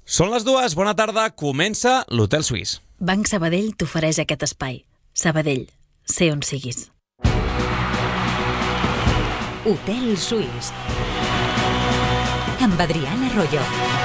Són les 2, bona tarda, comença l'Hotel Suís. Banc Sabadell t'ofereix aquest espai. Sabadell, sé on siguis. Hotel Suís amb Adriana Arroyo.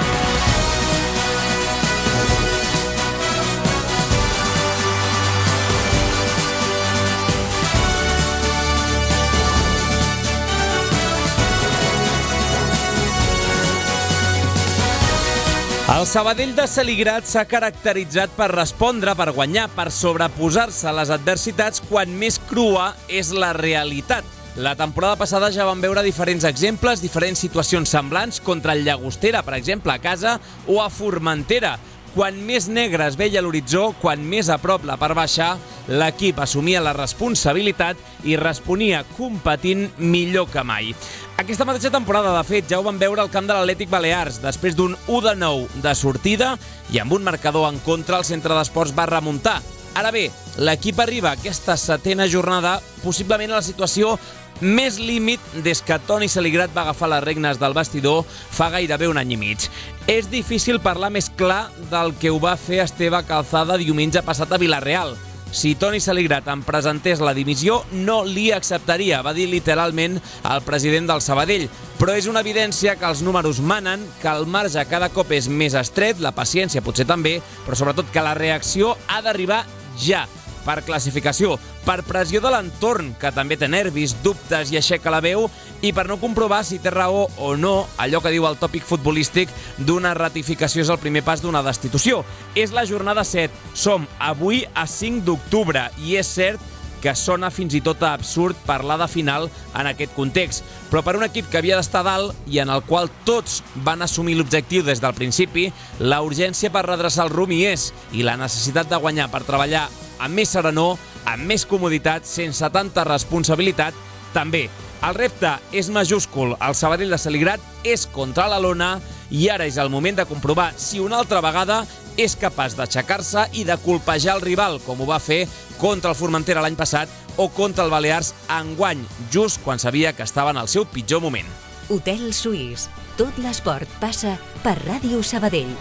El Sabadell de Saligrat s'ha caracteritzat per respondre, per guanyar, per sobreposar-se a les adversitats quan més crua és la realitat. La temporada passada ja vam veure diferents exemples, diferents situacions semblants contra el Llagostera, per exemple, a casa o a Formentera. Quan més negre es veia l'horitzó, quan més a prop la part baixa, l'equip assumia la responsabilitat i responia competint millor que mai. Aquesta mateixa temporada, de fet, ja ho vam veure al camp de l'Atlètic Balears. Després d'un 1-9 de sortida i amb un marcador en contra, el centre d'esports va remuntar. Ara bé, l'equip arriba a aquesta 7ª jornada possiblement a la situació més límit des que Toni Saligrat va agafar les regnes del vestidor fa gairebé un any i mig. És difícil parlar més clar del que ho va fer Esteve Calzada diumenge passat a Vila-real. Si Toni Saligrat em presentés la dimissió, no li acceptaria, va dir literalment el president del Sabadell. Però és una evidència que els números manen, que el marge cada cop és més estret, la paciència potser també, però sobretot que la reacció ha d'arribar ja. Per classificació, per pressió de l'entorn, que també té nervis, dubtes i aixeca la veu, i per no comprovar si té raó o no allò que diu el tòpic futbolístic d'una ratificació és el primer pas d'una destitució. És la jornada 7. Som avui a 5 d'octubre i és cert que sona fins i tot absurd parlar de final en aquest context. Però per un equip que havia d'estar dalt i en el qual tots van assumir l'objectiu des del principi, la urgència per redreçar el rumb hi és i la necessitat de guanyar per treballar amb més serenor, amb més comoditat, sense tanta responsabilitat, també. El repte és majúscul. El Sabadell de Saligrat és contra la lona i ara és el moment de comprovar si una altra vegada és capaç d'aixecar-se i de colpejar el rival, com ho va fer contra el Formentera l'any passat o contra el Balears enguany, just quan sabia que estava en el seu pitjor moment. Hotel Suís. Tot l'esport passa per Ràdio Sabadell.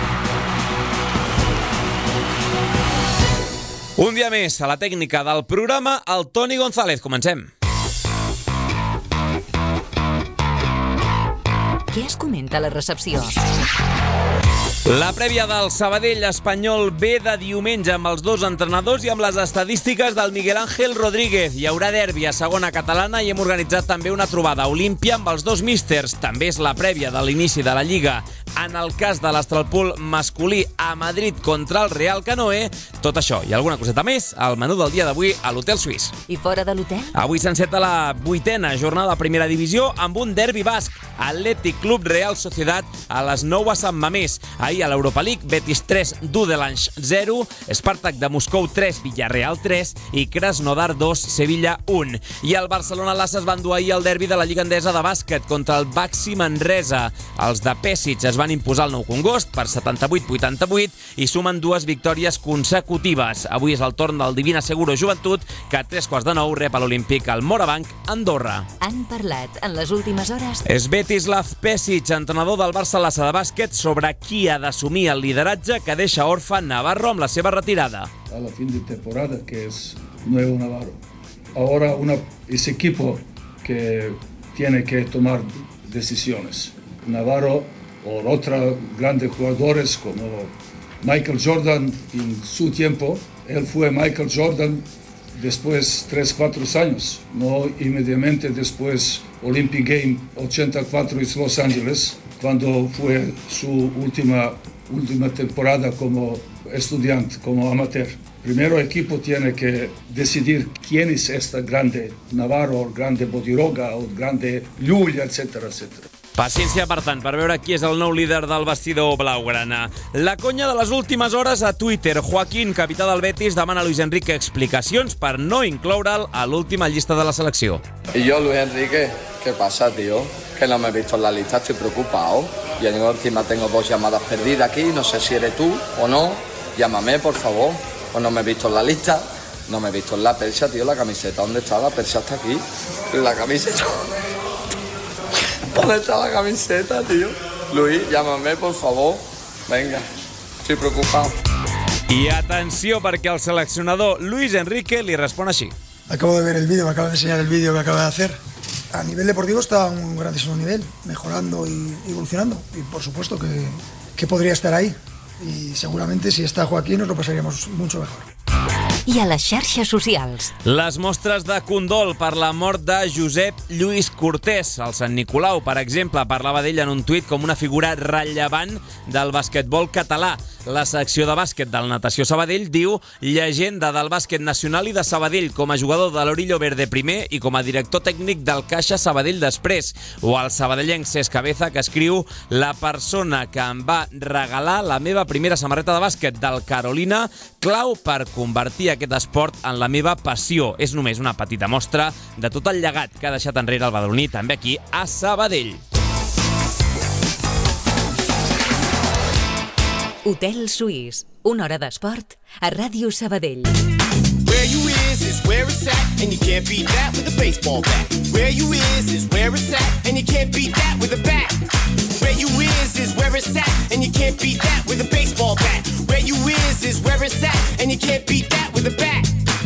Un dia més a la tècnica del programa, el Toni González. Comencem. Què es comenta a la recepció? La prèvia del Sabadell Espanyol B de diumenge amb els dos entrenadors i amb les estadístiques del Miguel Ángel Rodríguez. Hi haurà derbi a segona catalana i hem organitzat també una trobada a Olímpia amb els dos místers. També és la prèvia de l'inici de la Lliga. En el cas de l'Astralpool masculí a Madrid contra el Real Canoe, tot això i alguna coseta més al menú del dia d'avui a l'Hotel Suís. I fora de l'hotel? Avui s'enceta la 8ª jornada de primera divisió amb un derbi basc. Atlètic Club Real Sociedad a les 9 a Sant Mamés. Ahir a l'Europa League, Betis 3, Dudelange 0, Spartak de Moscou 3, Villarreal 3 i Krasnodar 2, Sevilla 1. I el Barcelona-Lassa es va endur ahir el derbi de la Lliga Endesa de bàsquet contra el Baxi Manresa. Els de Pesic es van imposar el Nou Congost per 78-88 i sumen 2 victòries consecutives. Avui és el torn del Divina Seguro Joventut, que a 3:15 rep a l'Olímpic al Morabanc, Andorra. Han parlat en les últimes hores Svetislav Pesic, entrenador del Barça-Lassa de bàsquet, sobre qui ha d'assumir el lideratge que deixa orfe Navarro amb la seva retirada. A la fin de temporada, que es nuevo Navarro. Ahora ese equipo que tiene que tomar decisiones. Navarro o otros grandes jugadores como Michael Jordan en su tiempo. Él fue Michael Jordan después 3-4 años, no inmediatamente después Olympic Game 84 en Los Ángeles, cuando fue su última temporada como estudiante, como amateur. Primero el equipo tiene que decidir quién es este grande Navarro, el grande Bodiroga, el grande Llull, etcétera, etcétera. Paciència, per tant, per veure qui és el nou líder del vestidor blaugrana. La conya de les últimes hores a Twitter. Joaquín, capità del Betis, demana a Luis Enrique explicacions per no incloure'l a l'última llista de la selecció. Y yo, Luis Enrique, ¿qué pasa, tío? Que no me he visto en la lista, estoy preocupado. Y encima tengo 2 llamadas perdidas aquí, no sé si eres tú o no. Llámame, por favor. O no me he visto en la lista, no me he visto en la percha, tío, la camiseta. ¿Dónde está? La percha está aquí. La camiseta... ¿Dónde está la camiseta, tío? Luis, llámame, por favor. Venga, estoy preocupado. I atenció, perquè el seleccionador Luis Enrique li respon així. Acabo de ver el vídeo, me acaba de enseñar el vídeo que acaba de hacer. A nivel deportivo está a un grandísimo nivel, mejorando y evolucionando. Y por supuesto que podría estar ahí. Y seguramente si está Joaquín nos lo pasaríamos mucho mejor. I a les xarxes socials. Les mostres de condol per la mort de Josep Lluís Cortés. El Sant Nicolau, per exemple, parlava d'ell en un tuit com una figura rellevant del basquetbol català. La secció de bàsquet del Natació Sabadell diu llegenda del bàsquet nacional i de Sabadell com a jugador de l'Orillo Verde primer i com a director tècnic del Caixa Sabadell després. O el sabadellenc Cesc Cabeza, que escriu la persona que em va regalar la meva primera samarreta de bàsquet del Carolina, clau per convertir aquest esport en la meva passió. És només una petita mostra de tot el llegat que ha deixat enrere el badaloní, també aquí a Sabadell. Hotel Suís, una hora d'esport a Ràdio Sabadell. Where you is where it's at, and you can't beat that with a baseball bat. Where you is where it's at, and you can't beat that with a bat. Where you is where it's at, and you can't beat that with a baseball bat. Where you is where it's at, and you can't beat that with a bat.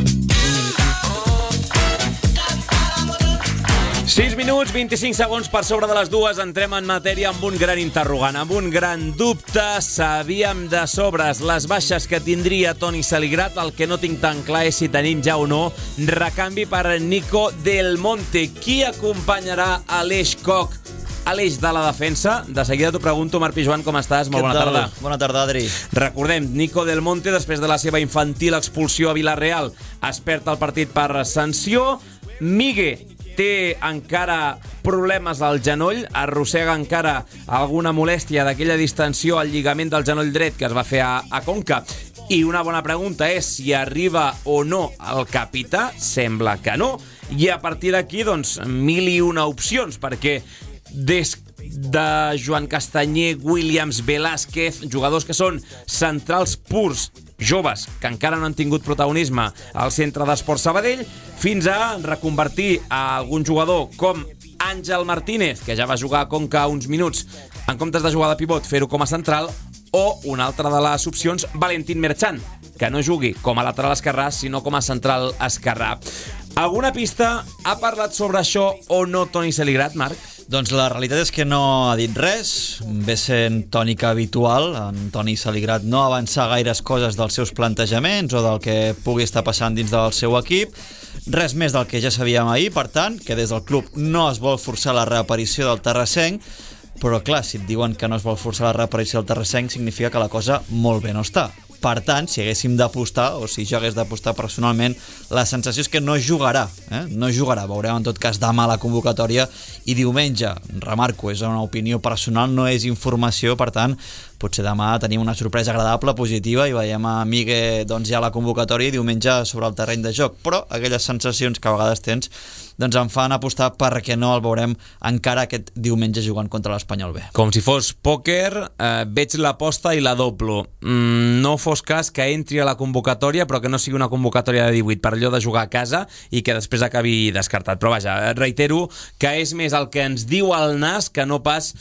6 minuts, 25 segons per sobre de les dues. Entrem en matèria amb un gran interrogant, amb un gran dubte. Sabíem de sobres les baixes que tindria Toni Saligrat. El que no tinc tan clar és si tenim ja o no recanvi per Nico Del Monte. Qui acompanyarà Aleix Koch a l'eix de la defensa? De seguida t'ho pregunto. Marc Pijuan, com estàs? Molt bona tarda. Bona tarda, Adri. Recordem, Nico Del Monte, després de la seva infantil expulsió a Vila-real, es perd el partit per sanció. Migue té encara problemes al genoll, arrossega encara alguna molèstia d'aquella distensió al lligament del genoll dret que es va fer a Conca. I una bona pregunta és si arriba o no el capità. Sembla que no. I a partir d'aquí, doncs, 1001 opcions, perquè des de Joan Castanyer, Williams, Velázquez, jugadors que són centrals purs, joves, que encara no han tingut protagonisme al centre d'Esport Sabadell, fins a reconvertir a algun jugador com Àngel Martínez, que ja va jugar a Conca uns minuts, en comptes de jugar de pivot, fer-ho com a central, o una altra de les opcions, Valentín Merchan, que no jugui com a lateral esquerrà, sinó com a central esquerrà. Alguna pista ha parlat sobre això o no Toni Saligrat, Marc? Doncs la realitat és que no ha dit res, ve sent tònica habitual. En Toni Saligrat no avançar gaires coses dels seus plantejaments o del que pugui estar passant dins del seu equip. Res més del que ja sabíem ahir, per tant, que des del club no es vol forçar la reaparició del terrassenc, però clar, si et diuen que no es vol forçar la reaparició del terrassenc significa que la cosa molt bé no està. Per tant, si haguéssim d'apostar, o si jo hagués d'apostar personalment, la sensació és que no jugarà. No jugarà. Veurem en tot cas demà la convocatòria i diumenge, remarco, és una opinió personal, no és informació, per tant, potser demà tenim una sorpresa agradable, positiva, i veiem a Migue doncs, ja a la convocatòria i diumenge sobre el terreny de joc. Però aquelles sensacions que a vegades tens doncs em fan apostar perquè no el veurem encara aquest diumenge jugant contra l'Espanyol B. Com si fos pòquer, veig l'aposta i la doblo. No fos cas que entri a la convocatòria, però que no sigui una convocatòria de 18 per allò de jugar a casa i que després acabi descartat. Però vaja, reitero que és més el que ens diu el nas que no pas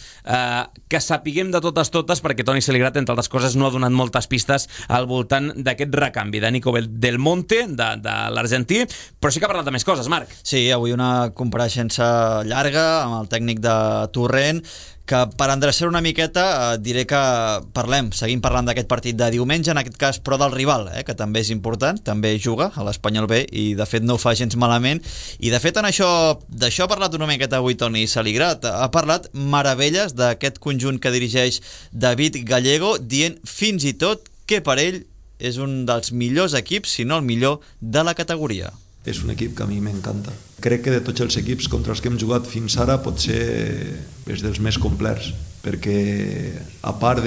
que sapiguem de totes, perquè Toni Saligrat, entre altres coses, no ha donat moltes pistes al voltant d'aquest recanvi de Nico Del Monte, de l'argentí, però sí que ha parlat de més coses, Marc. Sí, avui una compareixença llarga amb el tècnic de Torrent, que per endreçar una miqueta diré que seguim parlant d'aquest partit de diumenge, en aquest cas, però del rival, que també és important, també juga a l'Espanyol B i de fet no ho fa gens malament, i de fet d'això ha parlat una miqueta avui Toni Saligrat, ha parlat meravelles d'aquest conjunt que dirigeix David Gallego, dient fins i tot que per ell és un dels millors equips, si no el millor, de la categoria. És un equip que a mi m'encanta. Crec que de tots els equips contra els que hem jugat fins ara potser és dels més complets, perquè a part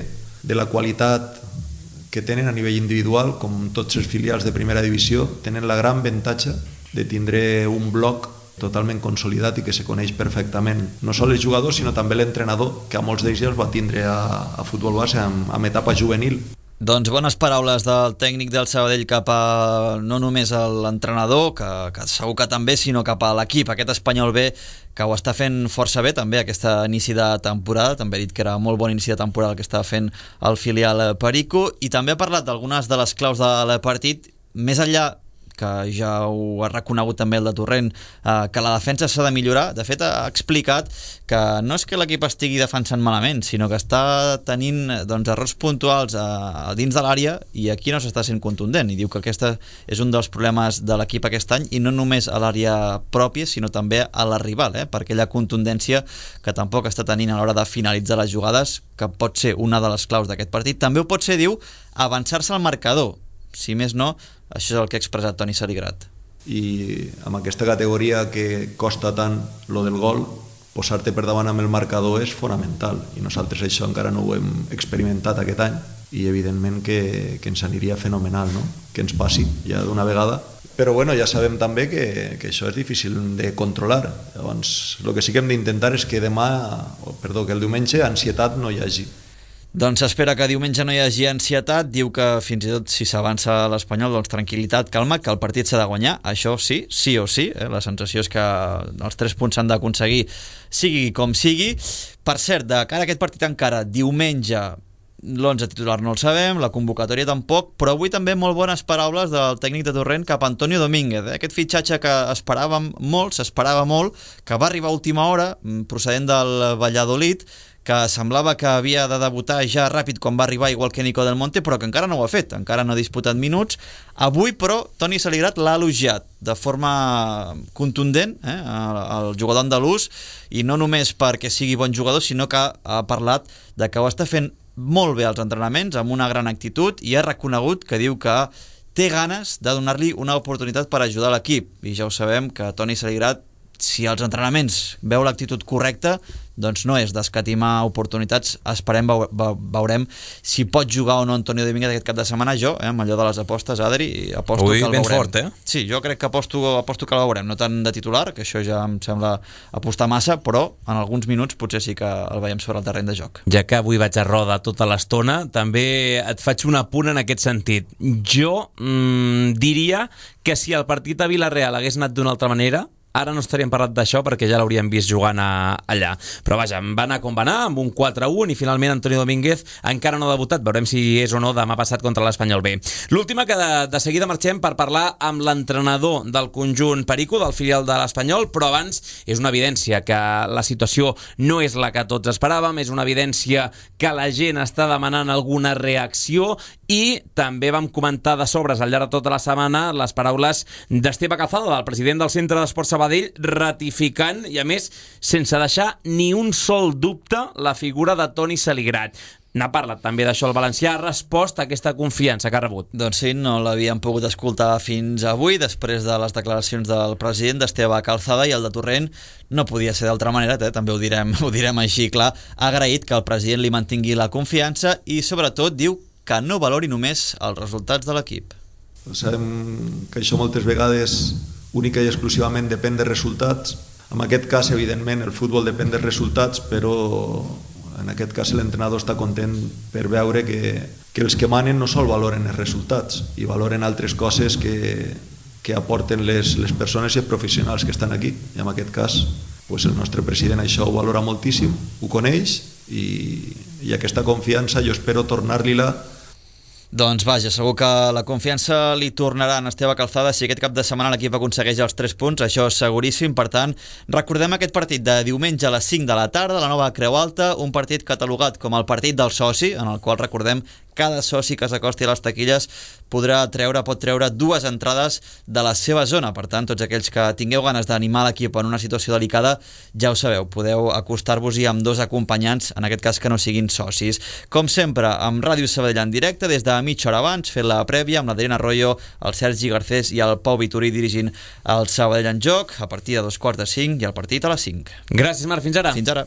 de la qualitat que tenen a nivell individual, com tots els filials de primera divisió, tenen la gran avantatge de tindre un bloc totalment consolidat i que se coneix perfectament, no sols els jugadors sinó també l'entrenador, que a molts d'ells ja els va tindre a futbol base amb etapa juvenil. Doncs bones paraules del tècnic del Sabadell cap a no només a l'entrenador, que segur que també, sinó cap a l'equip, aquest Espanyol B, que ho està fent força bé també aquesta inici de temporada. També ha dit que era molt bon inici de temporada el que estava fent el filial Perico, i també ha parlat d'algunes de les claus del partit, més enllà, que ja ho ha reconegut també el de Torrent, que la defensa s'ha de millorar. De fet, ha explicat que no és que l'equip estigui defensant malament, sinó que està tenint errors puntuals a dins de l'àrea, i aquí no s'està sent contundent, i diu que aquest és un dels problemes de l'equip aquest any, i no només a l'àrea pròpia, sinó també a la rival, per aquella contundència que tampoc està tenint a l'hora de finalitzar les jugades, que pot ser una de les claus d'aquest partit. També ho pot ser, diu, avançar-se al marcador. Si més no, això és el que ha expressat Toni Saligrat. I amb aquesta categoria que costa tant lo del gol, posar-te per davant amb el marcador és fonamental, i nosaltres això encara no ho hem experimentat aquest any, i evidentment que ens aniria fenomenal, no?, que ens passi ja d'una vegada. Però bueno, ja sabem també que això és difícil de controlar. Llavors, el que sí que hem d'intentar és que que el diumenge ansietat no hi hagi. Doncs s'espera que diumenge no hi hagi ansietat. Diu que fins i tot si s'avança a l'Espanyol, doncs tranquil·litat, calma, que el partit s'ha de guanyar, això sí, sí o sí, la sensació és que els 3 punts s'han d'aconseguir sigui com sigui. Per cert, de cara a aquest partit encara, diumenge, l'11 titular no el sabem, la convocatòria tampoc, però avui també molt bones paraules del tècnic de Torrent cap a Antonio Domínguez, aquest fitxatge que s'esperava molt, que va arribar a última hora, procedent del Valladolid, que semblava que havia de debutar ja ràpid quan va arribar, igual que Nico del Monte, però que encara no ho ha fet, encara no ha disputat minuts. Avui, però, Toni Saligrat l'ha elogiat de forma contundent, el jugador andalús, i no només perquè sigui bon jugador, sinó que ha parlat de que ho està fent molt bé als entrenaments, amb una gran actitud, i ha reconegut que diu que té ganes de donar-li una oportunitat per ajudar l'equip. I ja ho sabem que Toni Saligrat, si als entrenaments veu l'actitud correcta, doncs no és d'escatimar oportunitats. Esperem, veurem si pot jugar o no Antonio Domínguez aquest cap de setmana. Jo, amb allò de les apostes, Adri, aposto que el veurem. Fort, Sí, jo crec que aposto que el veurem, no tant de titular, que això ja em sembla apostar massa, però en alguns minuts potser sí que el veiem sobre el terreny de joc. Ja que avui vaig a roda tota l'estona, també et faig un apunt en aquest sentit. Jo diria que si el partit a Villarreal hagués anat d'una altra manera, ara no estaríem parlant d'això perquè ja l'hauríem vist jugant allà. Però vaja, va anar com va anar, amb un 4-1, i finalment Antonio Domínguez encara no ha debutat. Veurem si és o no demà passat contra l'Espanyol B. L'última, que de seguida marxem per parlar amb l'entrenador del conjunt Perico, del filial de l'Espanyol, però abans és una evidència que la situació no és la que tots esperàvem, és una evidència que la gent està demanant alguna reacció, i també vam comentar de sobres al llarg de tota la setmana les paraules d'Esteve Calzado, del president del Centre d'Esports Sabadell, ratificant, i a més sense deixar ni un sol dubte, la figura de Toni Saligrat. N'ha parlat també d'això el valencià, ha respost a aquesta confiança que ha rebut. Doncs sí, no l'havíem pogut escoltar fins avui, després de les declaracions del president, d'Esteve Calzado, i el de Torrent no podia ser d'altra manera, també ho direm així clar. Ha agraït que el president li mantingui la confiança i sobretot diu que no valori només els resultats de l'equip. Sabem que això moltes vegades única i exclusivament depèn de resultats. En aquest cas, evidentment, el futbol depèn dels resultats, però en aquest cas l'entrenador està content per veure que els que manen no sol valoren els resultats i valoren altres coses que aporten les persones i els professionals que estan aquí. I en aquest cas, el nostre president això ho valora moltíssim, ho coneix, i aquesta confiança jo espero tornar-li-la. Doncs vaja, segur que la confiança li tornarà a Esteve Calzado si aquest cap de setmana l'equip aconsegueix els 3 punts, això és seguríssim. Per tant, recordem aquest partit de diumenge a les 5 de la tarda, a la nova Creu Alta, un partit catalogat com el partit del soci, en el qual, recordem, cada soci que s'acosti a les taquilles pot treure 2 entrades de la seva zona. Per tant, tots aquells que tingueu ganes d'animar l'equip en una situació delicada, ja ho sabeu, podeu acostar-vos-hi amb 2 acompanyants, en aquest cas que no siguin socis. Com sempre, amb Ràdio Sabadell en directe, des de mitja hora abans, fent la prèvia amb l'Adriana Arroyo, el Sergi Garcés i el Pau Vitorí dirigint el Sabadell en joc, a partir de 2:45 i el partit a les 5. Gràcies, Marc, fins ara. Fins ara.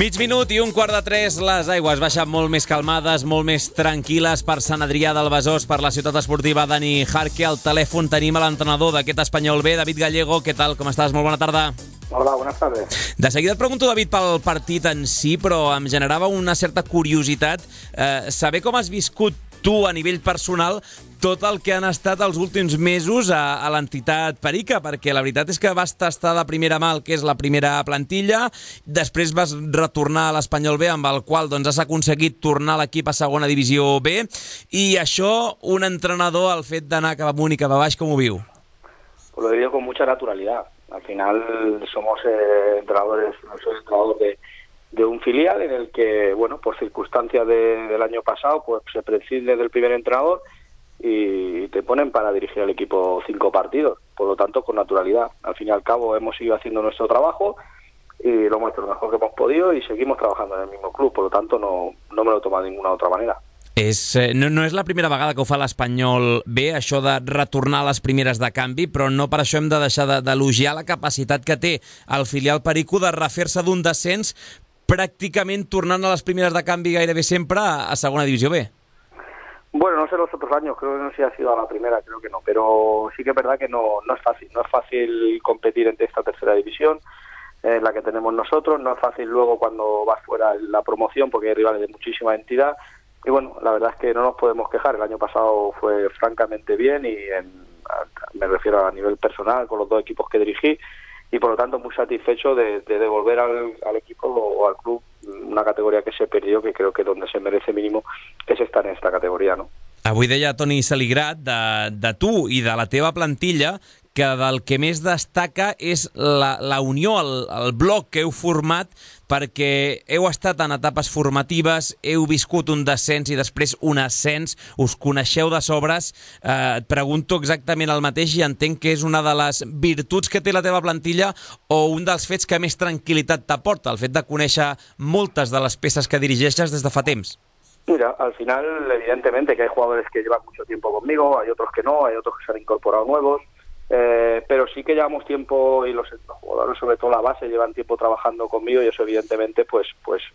Mig minut i 2:45, les aigües baixen molt més calmades, molt més tranquil·les per Sant Adrià del Besòs, per la ciutat esportiva Dani Jarque. Al telèfon tenim a l'entrenador d'aquest Espanyol B, David Gallego. Què tal, com estàs? Molt bona tarda. Hola, buenas tardes. De seguida et pregunto, David, pel partit en si, però em generava una certa curiositat saber com has viscut tu, a nivell personal, tot el que han estat els últims mesos a l'entitat Perica, perquè la veritat és que vas tastar de primera mà el que és la primera plantilla, després vas retornar a l'Espanyol B, amb el qual has aconseguit tornar l'equip a segona divisió B, i això, un entrenador, el fet d'anar cap amunt i cap a baix, com ho viu? Pues lo diría con mucha naturalidad. Al final somos entrenadores, no soy entrenador de un filial en el que, bueno, por circunstancias del año pasado, pues se prescinde del primer entrenador y te ponen para dirigir al equipo 5 partidos, por lo tanto con naturalidad. Al fin y al cabo hemos ido haciendo nuestro trabajo y lo hemos hecho lo mejor que hemos podido y seguimos trabajando en el mismo club, por lo tanto no me lo he tomado de ninguna otra manera. No és la primera vegada que ho fa l'Espanyol B, això de retornar a les primeres de canvi, però no per això hem de deixar d'elogiar la capacitat que té el filial Perico de refer-se d'un descens pràcticament tornant a les primeres de canvi gairebé sempre a segona divisió B. Bueno, no sé los otros años, creo que no sé si ha sido a la primera, creo que no, pero sí que es verdad que no es fácil. No es fácil competir entre esta tercera división, la que tenemos nosotros, no es fácil luego cuando vas fuera en la promoción porque hay rivales de muchísima entidad. Y bueno, la verdad es que no nos podemos quejar. El año pasado fue francamente bien y me refiero a nivel personal con los 2 equipos que dirigí y por lo tanto muy satisfecho de devolver al equipo o al club una categoría que se perdió, que creo que donde se merece mínimo es estar en esta categoría, ¿no? Avui deia Toni Saligrat de tu i de la teva plantilla que del que més destaca és la unió, el bloc que heu format, perquè heu estat en etapes formatives, heu viscut un descens i després un ascens, us coneixeu de sobres. Et pregunto exactament el mateix i entenc que és una de les virtuts que té la teva plantilla o un dels fets que més tranquil·litat t'aporta, el fet de conèixer moltes de les peces que dirigeixes des de fa temps. Mira, al final, evidentemente que hay jugadores que llevan mucho tiempo conmigo, hay otros que no, hay otros que se han incorporado nuevos, pero sí que llevamos tiempo y los jugadores, sobre todo la base, llevan tiempo trabajando conmigo y eso evidentemente pues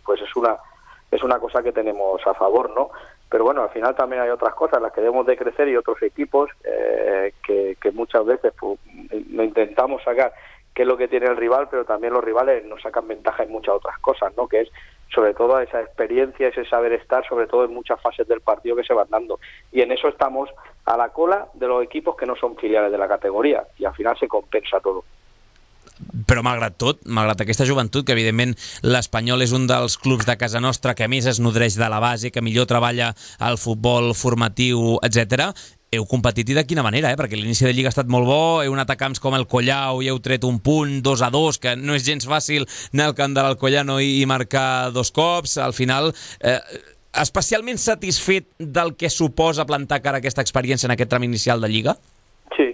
es una cosa que tenemos a favor, ¿no? Pero bueno, al final también hay otras cosas en las que debemos de crecer y otros equipos que muchas veces pues, no intentamos sacar qué es lo que tiene el rival, pero también los rivales nos sacan ventaja en muchas otras cosas, ¿no? Que es sobre todo esa experiencia, ese saber estar, sobre todo en muchas fases del partido que se van dando. Y en eso estamos a la cola de los equipos que no son filiales de la categoria, y al final se compensa todo. Però malgrat tot, malgrat aquesta joventut, que evidentment l'Espanyol és un dels clubs de casa nostra que més es nodreix de la base, que millor treballa el futbol formatiu, etc. Heu competit i de quina manera, perquè l'inici de Lliga ha estat molt bo, heu anat a camps com el Collau i heu tret un punt, 2-2, que no és gens fàcil anar al camp de l'Alcoyano i marcar 2 cops. Al final, especialment satisfet del que suposa plantar cara a aquesta experiència en aquest tram inicial de Lliga? Sí,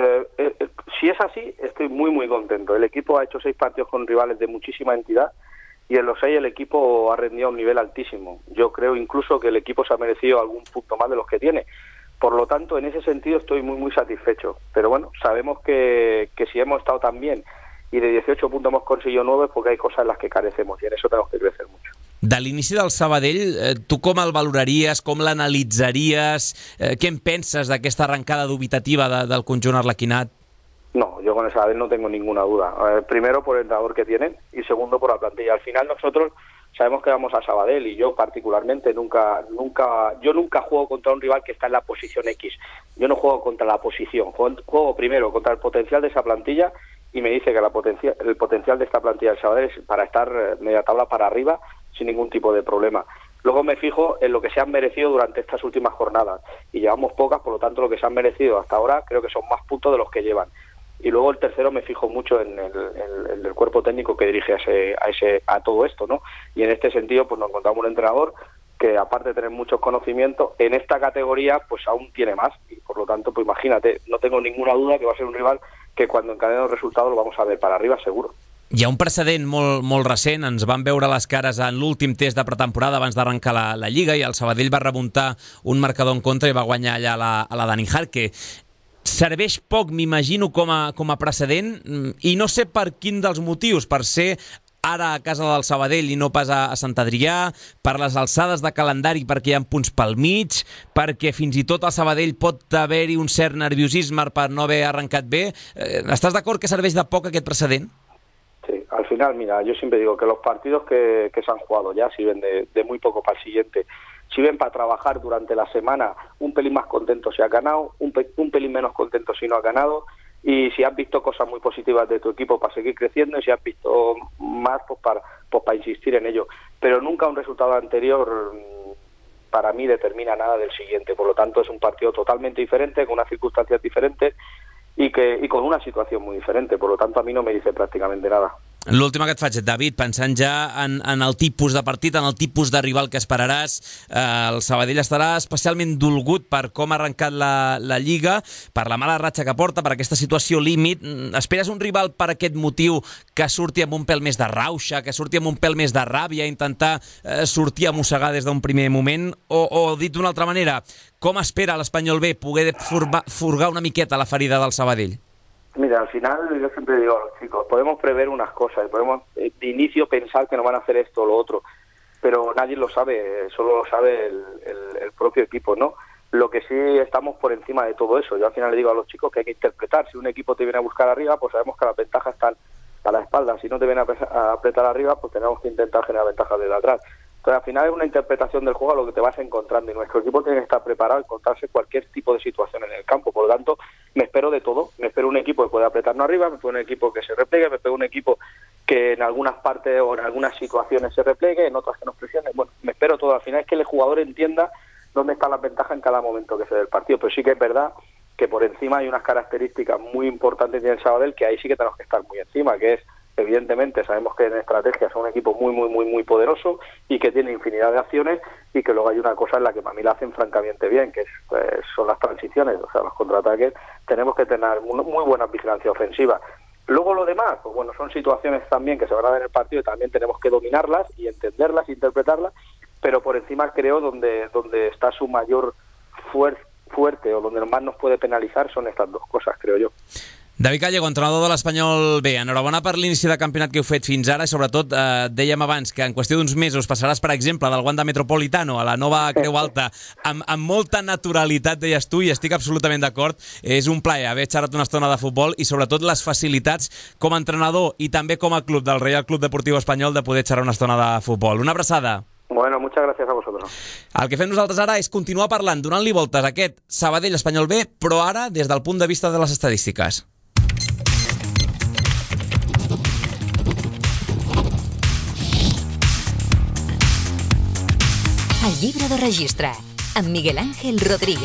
si es así, estoy muy contento. El equipo ha hecho 6 partidos con rivales de muchísima entidad y en los 6 el equipo ha rendido a un nivel altísimo. Yo creo incluso que el equipo se ha merecido algún punto más de los que tiene. Por lo tanto, en ese sentido estoy muy satisfecho. Pero bueno, sabemos que si hemos estado tan bien y de 18 puntos hemos conseguido 9 es porque hay cosas en las que carecemos y en eso tenemos que crecer mucho. De l'inici del Sabadell, tu com el valoraries, com l'analitzaries, què en penses d'aquesta arrencada dubitativa del conjunt arlequinat? No, yo con el Sabadell no tengo ninguna duda. Primero por el entrenador que tienen y segundo por la plantilla. Al final nosotros sabemos que vamos a Sabadell y yo particularmente nunca juego contra un rival que está en la posición X. Yo no juego contra la posición, juego primero contra el potencial de esa plantilla y me dice que el potencial de esta plantilla del Sabadell es para estar media tabla para arriba sin ningún tipo de problema. Luego me fijo en lo que se han merecido durante estas últimas jornadas y llevamos pocas, por lo tanto lo que se han merecido hasta ahora creo que son más puntos de los que llevan. Y luego el tercero me fijo mucho en el cuerpo técnico que dirige a todo esto, ¿no? Y en este sentido pues nos encontramos un entrenador que aparte de tener muchos conocimientos, en esta categoría pues aún tiene más y por lo tanto pues imagínate, no tengo ninguna duda que va a ser un rival que cuando encadene los resultados lo vamos a ver para arriba seguro. Hi ha un precedent molt recent, ens van veure les cares en l'últim test de pretemporada abans d'arrencar la Lliga i el Sabadell va remuntar un marcador en contra i va guanyar allà a la Dani Jarque. Serveix poc, m'imagino, com a precedent i no sé per quin dels motius, per ser ara a casa del Sabadell i no pas a Sant Adrià, per les alçades de calendari perquè hi ha punts pel mig, perquè fins i tot al Sabadell pot haver-hi un cert nerviosisme per no haver arrencat bé. ¿Estás de acuerdo que serveix de poc aquest precedent? Sí, al final, mira, yo siempre digo que los partidos que se han jugado ya sirven de muy poco para el siguiente. Sirven para trabajar durante la semana un pelín más contento si has ganado, un pelín menos contento si no has ganado, y si has visto cosas muy positivas de tu equipo para seguir creciendo, y si has visto más, pues para insistir en ello. Pero nunca un resultado anterior para mí determina nada del siguiente. Por lo tanto, es un partido totalmente diferente, con unas circunstancias diferentes y con una situación muy diferente. Por lo tanto, a mí no me dice prácticamente nada. L'última que et faig, David, pensant ja en el tipus de partit, en el tipus de rival que esperaràs, el Sabadell estarà especialment dolgut per com ha arrencat la Lliga, per la mala ratxa que porta, per aquesta situació límit. Esperes un rival per aquest motiu que surti amb un pèl més de rauxa, que surti amb un pèl més de ràbia, intentar sortir a mossegar des d'un primer moment, o dit d'una altra manera, com espera l'Espanyol B poder furgar una miqueta la ferida del Sabadell? Mira, al final yo siempre digo a los chicos, podemos prever unas cosas, podemos de inicio pensar que no van a hacer esto o lo otro, pero nadie lo sabe, solo lo sabe el propio equipo, ¿no? Lo que sí estamos por encima de todo eso. Yo al final le digo a los chicos que hay que interpretar. Si un equipo te viene a buscar arriba, pues sabemos que las ventajas están a la espalda. Si no te viene a apretar arriba, pues tenemos que intentar generar ventajas desde atrás. Entonces, al final es una interpretación del juego a lo que te vas encontrando, y nuestro equipo tiene que estar preparado a encontrarse cualquier tipo de situación en el campo. Por lo tanto, me espero de todo. Me espero un equipo que pueda apretarnos arriba, me espero un equipo que se repliegue, me espero un equipo que en algunas partes o en algunas situaciones se repliegue, en otras que nos presione. Bueno, me espero todo. Al final es que el jugador entienda dónde está la ventaja en cada momento que se dé el partido. Pero sí que es verdad que por encima hay unas características muy importantes en el Sabadell, que ahí sí que tenemos que estar muy encima, que es, evidentemente, sabemos que en estrategia son un equipo muy poderoso y que tiene infinidad de acciones, y que luego hay una cosa en la que para mí la hacen francamente bien, que son las transiciones, o sea, los contraataques. Tenemos que tener muy buena vigilancia ofensiva. Luego lo demás, pues bueno, son situaciones también que se van a ver en el partido y también tenemos que dominarlas y entenderlas, interpretarlas, pero por encima creo donde está su mayor fuerte o donde más nos puede penalizar son estas dos cosas, creo yo. David Gallego, entrenador de l'Espanyol B, enhorabona per l'inici de campionat que heu fet fins ara, i sobretot dèiem abans que en qüestió d'uns mesos passaràs, per exemple, del Wanda Metropolitano a la nova Creu Alta amb molta naturalitat, deies tu, i estic absolutament d'acord. És un plaer haver xerrat una estona de futbol i sobretot les facilitats com a entrenador i també com a club del Real Club Deportiu Espanyol de poder xerrar una estona de futbol. Una abraçada. Bueno, muchas gracias a vosotros. El que fem nosaltres ara és continuar parlant, donant-li voltes a aquest Sabadell Espanyol B, però ara des del punt de vista de les estadístiques. El llibre de registre, amb Miguel Ángel Rodríguez.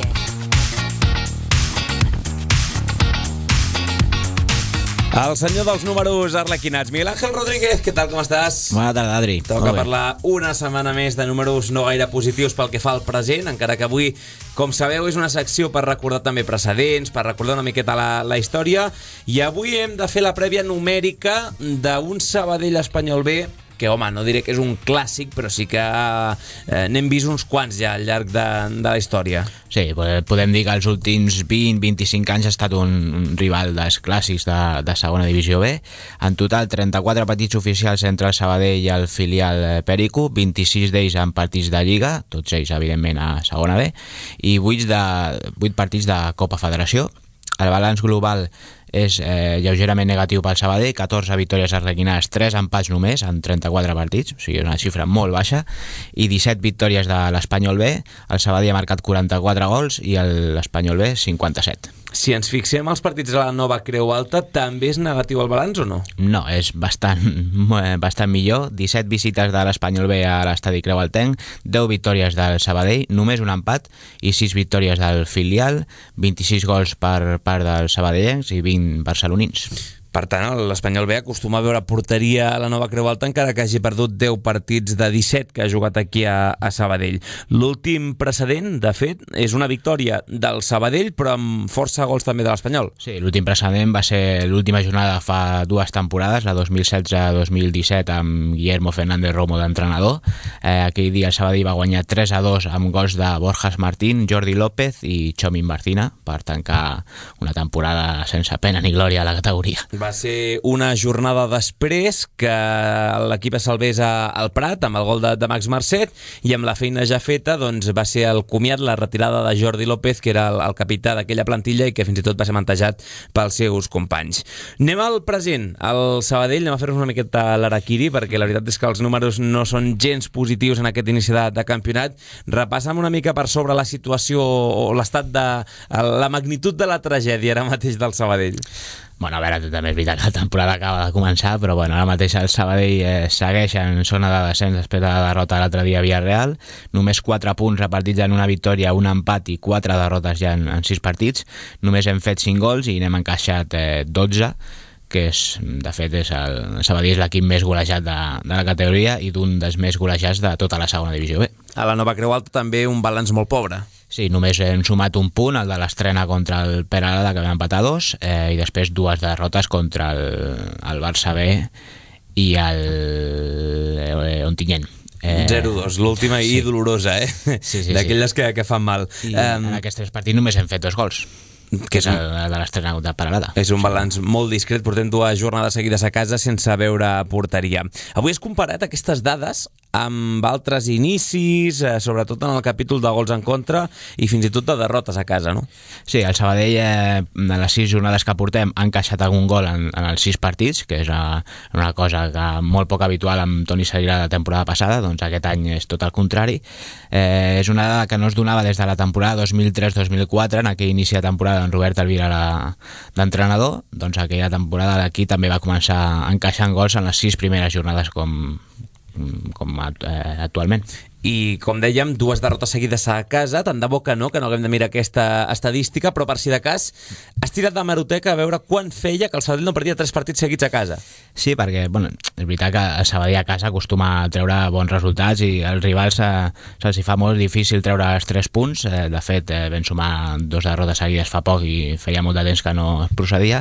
El senyor dels números arlequinats, Miguel Ángel Rodríguez, què tal, com estàs? Bona tarda, Adri. Toca parlar una setmana més de números no gaire positius pel que fa al present, encara que avui, com sabeu, és una secció per recordar també precedents, per recordar una miqueta la història, i avui hem de fer la prèvia numèrica d'un Sabadell Espanyol B que, home, no diré que és un clàssic, però sí que n'hem vist uns quants ja al llarg de la història. Sí, podem dir que els últims 20-25 anys ha estat un rival dels clàssics de segona divisió B. En total, 34 partits oficials entre el Sabadell i el filial Perico, 26 d'ells en partits de Lliga, tots ells, evidentment, a segona B, i 8 partits de Copa Federació. El balanç global és lleugerament negatiu pel Sabadell, 14 victòries arlequinades, 3 empats només en 34 partits, o sigui, una xifra molt baixa, i 17 victòries de l'Espanyol B. El Sabadell ha marcat 44 gols i l'Espanyol B 57. Si ens fixem als partits de la nova Creu Alta, també és negatiu el balanç o no? No, és bastant millor. 17 visites de l'Espanyol B a l'estadi Creualtenc, 10 victòries del Sabadell, només un empat, i 6 victòries del filial, 26 gols per part dels sabadellencs i 20 barcelonins. Per tant, l'Espanyol B acostuma a veure porteria a la nova Creu Alta, encara que hagi perdut 10 partits de 17 que ha jugat aquí a Sabadell. L'últim precedent, de fet, és una victòria del Sabadell, però amb força gols també de l'Espanyol. Sí, l'últim precedent va ser l'última jornada fa 2 temporades, la 2016-2017, amb Guillermo Fernández Romo d'entrenador. Aquell dia el Sabadell va guanyar 3-2 amb gols de Borjas Martín, Jordi López i Chomin Barcina, per tancar una temporada sense pena ni glòria a la categoria. Va ser una jornada després que l'equip es salvés al Prat amb el gol de Max Marcet, i amb la feina ja feta doncs, va ser el comiat, la retirada de Jordi López, que era el capità d'aquella plantilla i que fins i tot va ser mantejat pels seus companys. Anem al present, al Sabadell, anem a fer-nos una miqueta l'araquiri, perquè la veritat és que els números no són gens positius en aquest inici de campionat. Repassa'm una mica per sobre la situació o l'estat de la magnitud de la tragèdia ara mateix del Sabadell. Bueno, a veure, també és veritat que la temporada acaba de començar, però bueno, ara mateix el Sabadell segueix en zona de descens després de la derrota l'altre dia a Villarreal. Només 4 punts repartits en una victòria, un empat i 4 derrotes ja en 6 partits. Només hem fet 5 gols i n'hem encaixat 12, que és, de fet, el Sabadell és l'equip més golejat de la categoria i d'un dels més golejats de tota la segona divisió B. A la Nova Creu Alta també un balanç molt pobre. Sí, només hem sumat un punt, el de l'estrena contra el Peralada, que vam empatar 2, i després 2 derrotes contra el Barça B i el Ontinyent. 0-2, l'última i dolorosa, Sí, d'aquelles que fan mal. I en aquests 3 partits només hem fet 2 gols, que és el de l'estrena de Peralada. És un balanç molt discret, portem 2 jornades seguides a casa sense veure porteria. Avui has comparat aquestes dades amb altres inicis, sobretot en el capítol de gols en contra i fins i tot de derrotes a casa, no? Sí, el Sabadell, en les 6 jornades que portem, ha encaixat algun gol en els 6 partits, que és una cosa que molt poc habitual amb Toni Seguirà de la temporada passada, doncs aquest any és tot el contrari. És una dada que no es donava des de la temporada 2003-2004, en aquell inici de temporada en Robert Alvira d'entrenador, doncs aquella temporada d'aquí també va començar encaixant gols en les 6 primeres jornades com actualment. I, com dèiem, 2 derrotes seguides a casa, tant de bo que no haguem de mirar aquesta estadística, però per si de cas has tirat de l'hemeroteca a veure quan feia que el Sabadell no perdia 3 partits seguits a casa. Sí, perquè, bueno, és veritat que el Sabadell a casa acostuma a treure bons resultats i als rivals se'ls fa molt difícil treure els 3 punts. De fet, vam sumar 2 derrotes seguides fa poc i feia molt de temps que no procedia.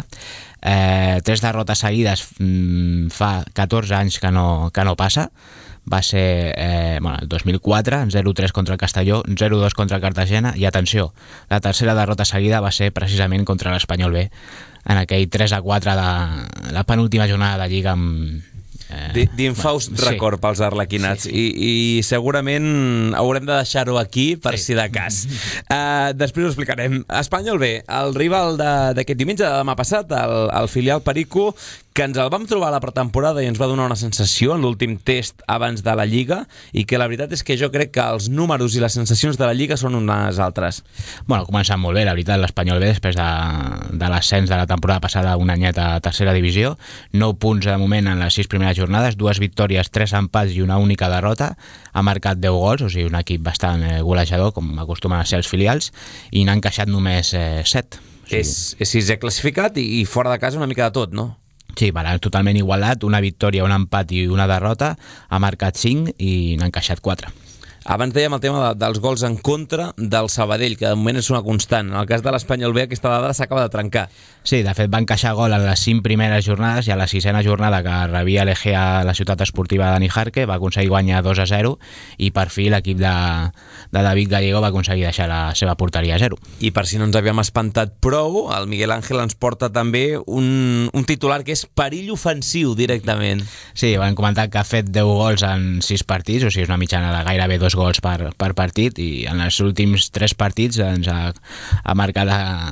3 derrotes seguides fa 14 anys que no passa. Va ser el 2004, 0-3 contra el Castelló, 0-2 contra el Cartagena, i atenció, la tercera derrota seguida va ser precisament contra l'Espanyol B, en aquell 3-4 de la penúltima jornada de Lliga amb... D'infaust record pels arlequinats. I segurament haurem de deixar-ho aquí per si de cas. Després ho explicarem. Espanyol B, el rival d'aquest diumenge, de demà passat, el filial Perico, que ens el vam trobar a la pretemporada i ens va donar una sensació en l'últim test abans de la Lliga, i que la veritat és que jo crec que els números i les sensacions de la Lliga són unes altres. Bueno, ha començat molt bé, la veritat, l'Espanyol B, després de l'ascens de la temporada passada, un anyet a tercera divisió, 9 punts de moment en les 6 primeres jornades, 2 victòries, 3 empats i una única derrota, ha marcat 10 gols, o sigui, un equip bastant golejador, com acostumen a ser els filials, i n'ha encaixat només 7. És 6è classificat i fora de casa una mica de tot, no? Sí, totalment igualat, una victòria, un empat i una derrota, ha marcat 5 i n'ha encaixat 4. Abans dèiem el tema dels gols en contra del Sabadell, que de moment és una constant. En el cas de l'Espanyol B, aquesta dada s'acaba de trencar. Sí, de fet va encaixar gol en les 5 primeres jornades i a la 6a jornada que rebia l'Egea a la ciutat esportiva de Nijarque va aconseguir guanyar 2-0 i per fi l'equip de David Gallego va aconseguir deixar la seva porteria a 0. I per si no ens havíem espantat prou, el Miguel Ángel ens porta també un titular que és perill ofensiu directament. Sí, van comentar que ha fet 10 gols en 6 partits, o sigui, és una mitjana de gairebé 2 gols per partit, i en els últims 3 partits ens ha marcat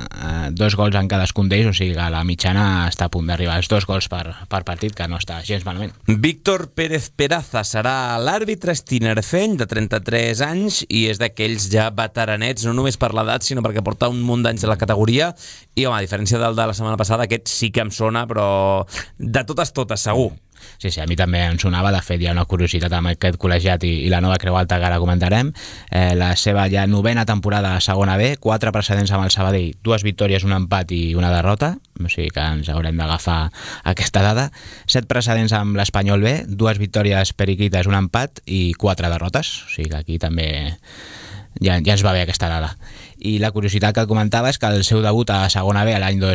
2 gols en cadascun d'ells, o sigui que la mitjana està a punt d'arribar als 2 gols per partit, que no està gens malament. Víctor Pérez Peraza serà l'àrbitre estinerfeny de 33 anys i és d'aquells ja veteranets, no només per l'edat, sinó perquè porta un munt d'anys a la categoria, i home, a diferència del de la setmana passada, aquest sí que em sona, però de totes, segur. Sí, a mi també em sonava. De fet, hi ha una curiositat amb aquest col·legiat i la Nova Creu Alta, que ara comentarem. La seva ja 9a temporada a segona B, 4 precedents amb el Sabadell, 2 victòries, un empat i una derrota, o sigui que ens haurem d'agafar aquesta dada. 7 precedents amb l'Espanyol B, 2 victòries periquites, un empat i 4 derrotes, o sigui que aquí també ja ens va bé aquesta dada. I la curiositat que comentava és que el seu debut a segona B l'any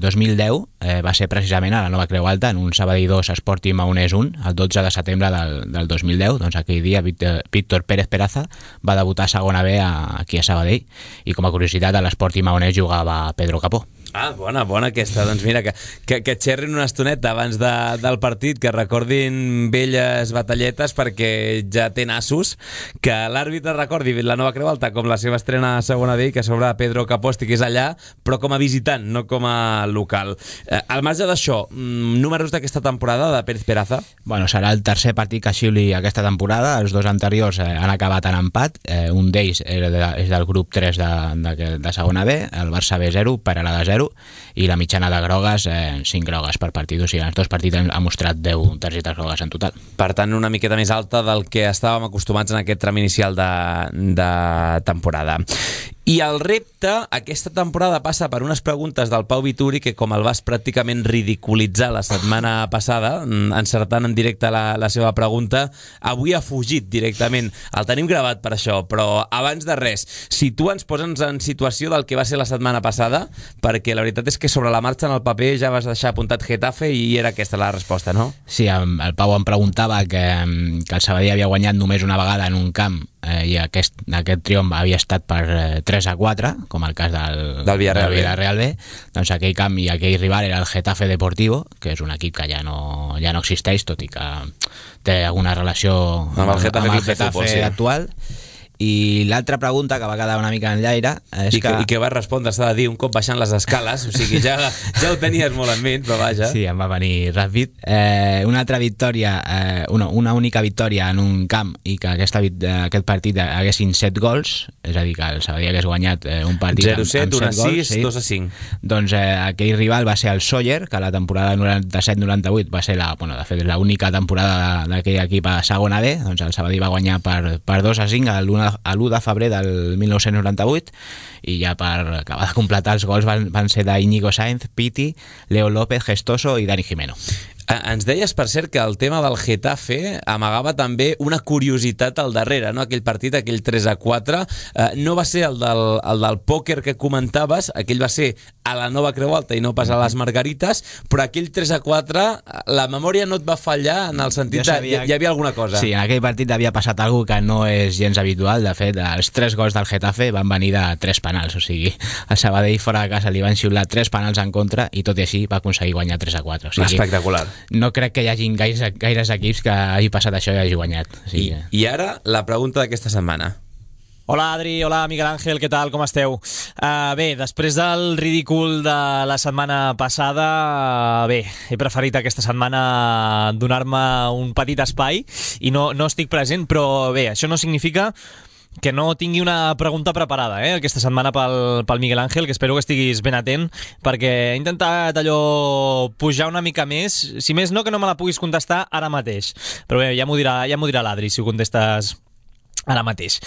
2010 va ser precisament a la Nova Creu Alta, en un Sabadell 2 Sporting Maonès 1, el 12 de setembre del 2010. Doncs aquell dia Víctor Pérez Peraza va debutar a segona B aquí a Sabadell, i com a curiositat a l'Sporting Maonès jugava Pedro Capó. Bona aquesta. Doncs mira, que xerrin una estoneta abans del partit, que recordin velles batalletes perquè ja té nassos, que l'àrbitre recordi la Nova Creu Alta com la seva estrena a segona D, que sobre Pedro Caposti, que és allà, però com a visitant, no com a local. Al marge d'això, números d'aquesta temporada de Pérez Peraza? Bueno, serà el tercer partit que xiuli aquesta temporada. Els dos anteriors han acabat en empat. Un d'ells és del grup 3 de segona B, el Barça B 0, Peralada 0, i la mitjana de grogues, 5 grogues per partit. O sigui, en els dos partits ha mostrat 10 targetes grogues en total. Per tant, una miqueta més alta del que estàvem acostumats en aquest tram inicial de temporada. I el repte aquesta temporada passa per unes preguntes del Pau Vituri, que com el vas pràcticament ridiculitzar la setmana passada, encertant en directe la seva pregunta, avui ha fugit directament. El tenim gravat per això, però abans de res, situa'ns, posa'ns en situació del que va ser la setmana passada, perquè la veritat és que sobre la marxa en el paper ja vas deixar apuntat Getafe i era aquesta la resposta, no? Sí, el Pau em preguntava que el Sabadell havia guanyat només una vegada en un camp, i aquest triomf havia estat per 3-4, com el cas del Villarreal B. Doncs aquell camp i aquell rival era el Getafe Deportivo, que és un equip que ja no existeix, tot i que té alguna relació amb el Getafe actual. I l'altra pregunta, que va quedar una mica en l'aire, és I que va respondre, s'ha de dir, un cop baixant les escales, o sigui, ja ho tenies molt en ment, però vaja. Sí, em va venir ràpid. Una altra victòria, una única victòria en un camp, i que aquest partit haguessin 7 gols, és a dir, que el Sabadell hagués guanyat un partit 0-7, 1-6, 2-5. Doncs aquell rival va ser el Sóller, que la temporada 97-98 va ser de fet, l'única temporada d'aquell equip a segona B. Doncs el Sabadell va guanyar per 2-5 a l'1 de febrer del 1998, i ja per acabar de completar els gols van ser d'Iñigo Sainz, Piti, Leo López, Gestoso i Dani Jimeno. Ens deies, per cert, que el tema del Getafe amagava també una curiositat al darrere, no? Aquell partit, aquell 3-4, no va ser el del pòquer que comentaves, aquell va ser a la Nova Creu Alta i no pas a les Margarites, però aquell 3-4, la memòria no et va fallar en el sentit hi havia alguna cosa. Sí, en aquell partit havia passat alguna que no és gens habitual. De fet, els 3 gols del Getafe van venir de 3 penals, o sigui, al Sabadell fora de casa li van xiular 3 penals en contra i tot i així va aconseguir guanyar 3-4. O sigui, espectacular. No crec que hi hagin gaires equips que hagi passat això i hagi guanyat. O sigui, I ara la pregunta d'aquesta setmana. Hola Adri, hola Miguel Ángel, què tal, com esteu? Bé, després del ridícul de la setmana passada, he preferit aquesta setmana donar-me un petit espai i no estic present, però bé, això no significa que no tingui una pregunta preparada aquesta setmana pel Miguel Ángel, que espero que estiguis ben atent, perquè he intentat allò pujar una mica més, si més no que no me la puguis contestar ara mateix, però bé, ja m'ho dirà l'Adri si ho contestes ara mateix.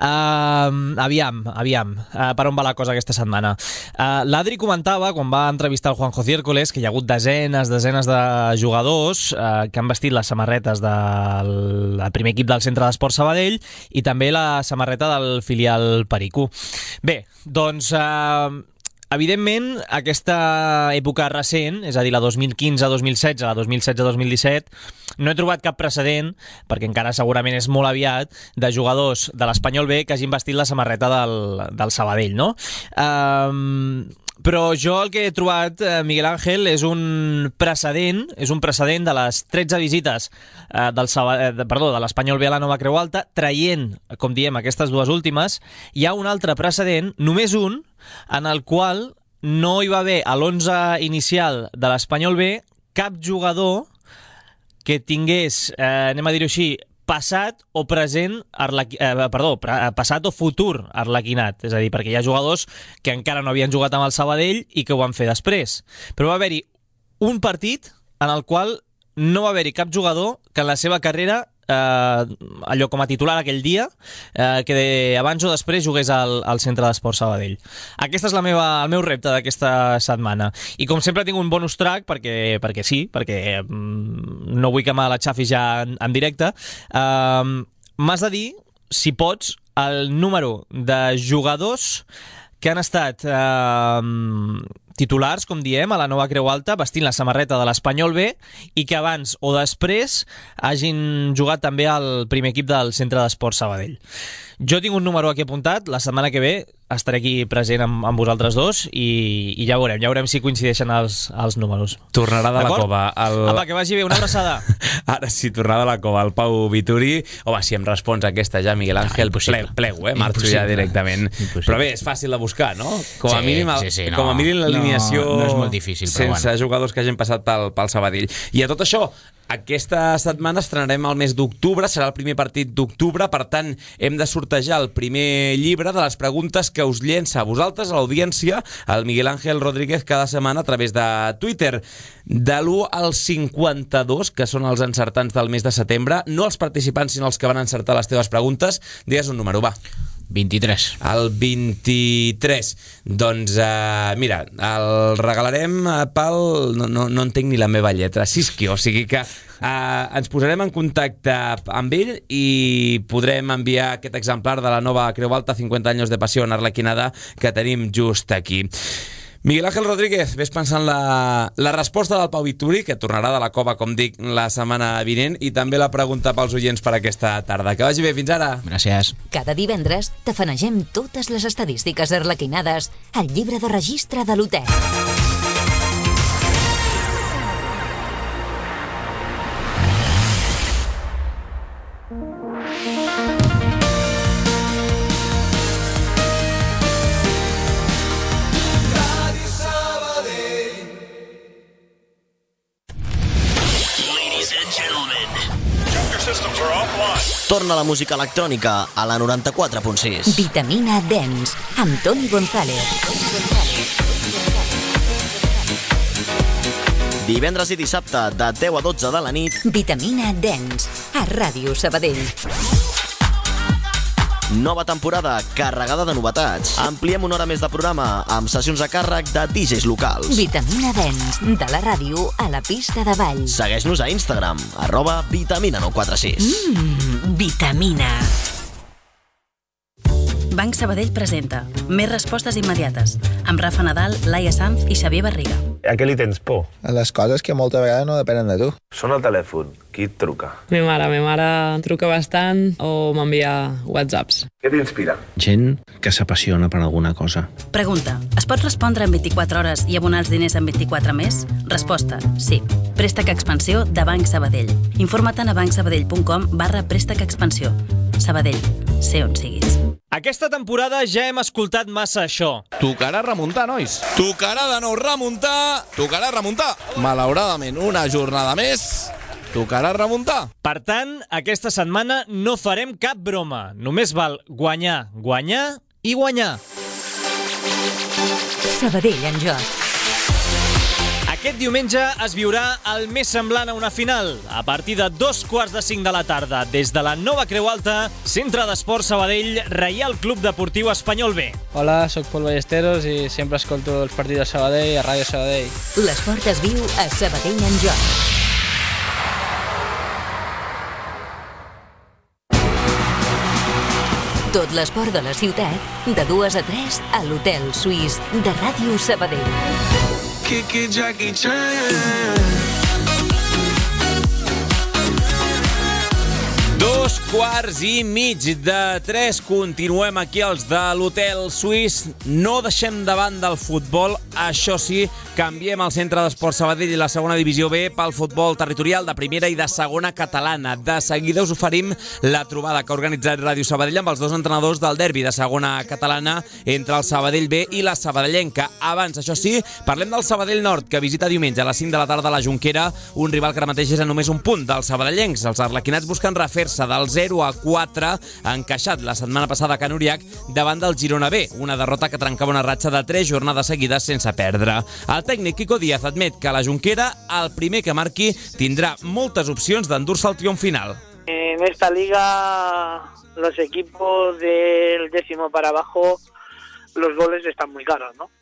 Aviam, per on va la cosa aquesta setmana? L'Adri comentava, quan va entrevistar el Juanjo Ciércoles, que hi ha hagut desenes de jugadors que han vestit les samarretes del primer equip del Centre d'Esport Sabadell i també la samarreta del filial Perico. Bé, doncs evidentment, aquesta època recent, és a dir, la 2015-2016, la 2016-2017, no he trobat cap precedent, perquè encara segurament és molt aviat, de jugadors de l'Espanyol B que hagin vestit la samarreta del Sabadell, no? Però jo el que he trobat, Miguel Ángel, és un precedent de les 13 visites de l'Espanyol B a la Nova Creu Alta, traient, com diem, aquestes dues últimes. Hi ha un altre precedent, només un, en el qual no hi va haver a l'11 inicial de l'Espanyol B cap jugador que tingués, anem a dir-ho així, passat o passat o futur arlequinat, és a dir, perquè hi ha jugadors que encara no havien jugat amb el Sabadell i que ho van fer després. Però va haver-hi un partit en el qual no va haver-hi cap jugador que en la seva carrera, allò com a titular aquell dia, que abans o després jugués al Centre d'Esport Sabadell. Aquest és el meu repte d'aquesta setmana. I com sempre tinc un bonus track, perquè no vull que me l'aixafis ja en directe. M'has de dir, si pots, el número de jugadors que han estat titulars, com diem, a la Nova Creu Alta, vestint la samarreta de l'Espanyol B i que abans o després hagin jugat també al primer equip del Centre d'Esport Sabadell. Jo tinc un número aquí apuntat, la setmana que ve, estaré aquí present amb vosaltres dos i ja veurem si coincideixen els números. Tornarà de la cova. Apa, que vagi bé, una abraçada. Ara sí, tornarà de la cova el Pau Vituri. Home, si em respons aquesta ja, Miguel Ángel, plego, marxo ja directament. Però bé, és fàcil de buscar, no? Com a mínim l'alineació no és molt difícil, sense jugadors que hagin passat pel Sabadell. I a tot això, aquesta setmana estrenarem el mes d'octubre, serà el primer partit d'octubre, per tant hem de sortejar el primer llibre de les preguntes que us llença a vosaltres, a l'audiència, el Miguel Ángel Rodríguez cada setmana a través de Twitter. De l'1 al 52, que són els encertants del mes de setembre, no els participants sinó els que van encertar les teves preguntes, digues un número, va. 23. El 23. Doncs, mira, el regalarem pel... No entenc ni la meva lletra, Sisquio, o sigui que ens posarem en contacte amb ell i podrem enviar aquest exemplar de la nova Creu Alta 50 anys de passió en Arlequinada que tenim just aquí. Miguel Ángel Rodríguez, ves pensant la resposta del Pau Vituri, que tornarà de la cova, com dic, la setmana vinent, i també la pregunta pels oients per aquesta tarda. Que vagi bé, fins ara. Gràcies. Cada divendres tafanegem totes les estadístiques arlequinades al llibre de registre de l'hotel. Torna la música electrònica a la 94.6. Vitamina Dance, amb Toni González. Divendres i dissabte, de 10 a 12 de la nit. Vitamina Dance, a Ràdio Sabadell. Nova temporada carregada de novetats. Ampliem una hora més de programa amb sessions a càrrec de DJs locals. Vitamina Dance, de la ràdio a la pista de ball. Segueix-nos a Instagram, @vitamina946. Vitamina. Banc Sabadell presenta Més respostes immediates amb Rafa Nadal, Laia Sanz i Xavier Barriga. A què li tens por? A les coses que molta vegada no depenen de tu. Sona el telèfon. Qui et truca? Mi mare truca bastant o m'envia whatsapps. Què t'inspira? Gent que s'apassiona per alguna cosa. Pregunta, es pot respondre en 24 hores i abonar els diners en 24 més? Resposta, sí. Préstec Expansió de Banc Sabadell. Informa't a bancsabadell.com/préstec expansió. Sabadell, sé on siguis. Aquesta temporada ja hem escoltat massa això. Tocarà remuntar, nois. Tocarà de nou remuntar. Tocarà remuntar. Malauradament, una jornada més. Tocarà remuntar. Per tant, aquesta setmana no farem cap broma. Només val guanyar, guanyar i guanyar. Sabadell en joc. Aquest diumenge es viurà el més semblant a una final. A partir de 2:45 de la tarda, des de la nova Creu Alta, Centre d'Esport Sabadell, Reial Club Deportiu Espanyol B. Hola, soc Pol Ballesteros i sempre escolto els partits de Sabadell a Ràdio Sabadell. L'esport es viu a Sabadell en joc. Tot l'esport de la ciutat, de 2 a 3 a l'Hotel Suís de Ràdio Sabadell. Kick it, Jackie Chan. 2:15 continuem aquí els de l'Hotel Suís. No deixem de banda el futbol, això sí, canviem el Centre d'Esport Sabadell i la segona divisió B pel futbol territorial de primera i de segona catalana. De seguida us oferim la trobada que ha organitzat Ràdio Sabadell amb els dos entrenadors del derbi de segona catalana entre el Sabadell B i la sabadellenca. Abans, això sí, parlem del Sabadell Nord, que visita diumenge a les 5 de la tarda a la Jonquera, un rival que ara mateix és a només un punt dels sabadellencs. Els arlequinats busquen refer-se del 0-4 encaixat la setmana passada a Can Uriac davant del Girona B, una derrota que trencava una ratxa de 3 jornades seguides sense perdre. El tècnic Quico Díaz admet que a la Jonquera el primer que marqui tindrà moltes opcions d'endur-se al triomf final. En esta liga los equipos del 10º para abajo los goles están muy caros, ¿no?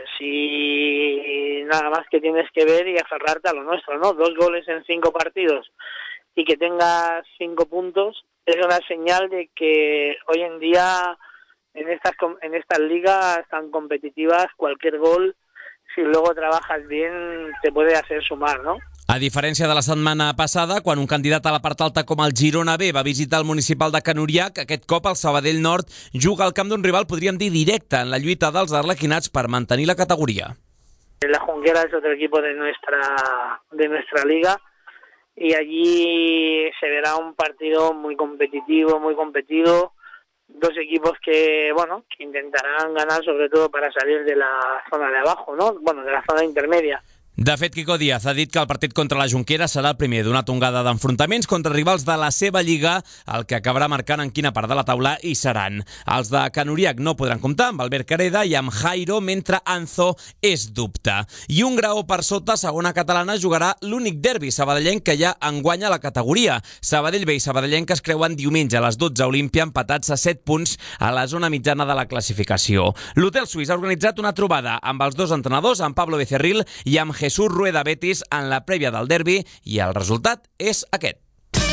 Si nada más que tienes que ver y aferrarte a lo nuestro, ¿no? 2 goles en 5 partidos y que tengas 5 puntos es una señal de que hoy en día en estas ligas tan competitivas cualquier gol, si luego trabajas bien, te puede hacer sumar, ¿no? A diferència de la setmana passada, quan un candidat a la part alta com el Girona B va visitar el municipal de Canuriac, aquest cop el Sabadell Nord juga al camp d'un rival, podríem dir, directe en la lluita dels arlequinats per mantenir la categoria. La Junquera es otro equipo de nuestra liga y allí se verá un partido muy competitivo, muy competido. Dos equipos que intentarán ganar sobre todo para salir de la zona de abajo, ¿no? Bueno, de la zona intermedia. De fet, Quico Díaz ha dit que el partit contra la Junquera serà el primer d'una tongada d'enfrontaments contra rivals de la seva lliga, el que acabarà marcant en quina part de la taula hi seran. Els de Canuriac no podran comptar amb Albert Careda i amb Jairo, mentre Anzo és dubte. I un graó per sota, segona catalana, jugarà l'únic derbi sabadellenc que ja enguanya la categoria. Sabadell B i Sabadellenc es creuen diumenge a les 12 a Olímpia, empatats a 7 punts a la zona mitjana de la classificació. L'Hotel Suís ha organitzat una trobada amb els dos entrenadors, amb Pablo Becerril i amb Jesús Rueda Betis, en la prèvia del derbi, i el resultat és aquest.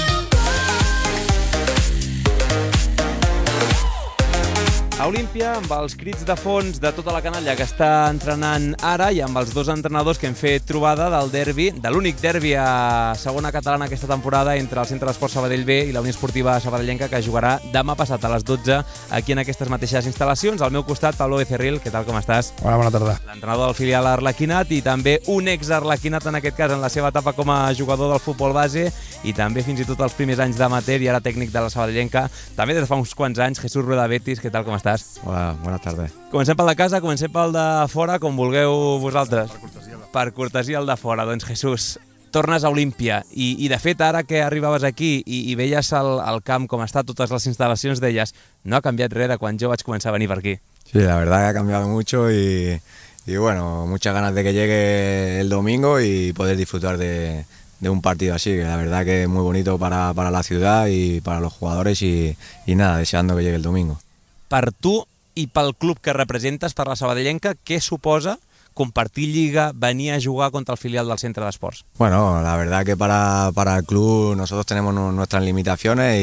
A Olímpia, amb els crits de fons de tota la canalla que està entrenant ara i amb els dos entrenadors que hem fet trobada del derbi, de l'únic derbi a segona catalana aquesta temporada entre el Centre d'Esport Sabadell B i la Unió Esportiva Sabadellenca, que jugarà demà passat a les 12 aquí en aquestes mateixes instal·lacions. Al meu costat, Pablo Becerril, què tal, com estàs? Hola, bona tarda. L'entrenador del filial Arlequinat i també un ex-Arlequinat, en aquest cas, en la seva etapa com a jugador del futbol base i també fins i tot els primers anys d'amateur i ara tècnic de la Sabadellenca. També des de fa uns quants anys, Jesús Rueda Betis, què tal, com estàs? Hola, bona tarda. Comencem pel de casa, comencem pel de fora, com vulgueu vosaltres. Per cortesia el de fora. Doncs Jesús, tornes a Olímpia i de fet ara que arribaves aquí i veies el camp com està, totes les instal·lacions, deies, no ha canviat res de quan jo vaig començar a venir per aquí. Sí, la verdad que ha cambiado mucho y bueno, muchas ganas de que llegue el domingo y poder disfrutar de un partido así, que la verdad que es muy bonito para la ciudad y para los jugadores y nada, deseando que llegue el domingo. Per tu i pel club que representes, per la Sabadellenca, què suposa compartir lliga, venir a jugar contra el filial del Centre d'Esports? Bueno, la verdad que para el club nosotros tenemos nuestras limitaciones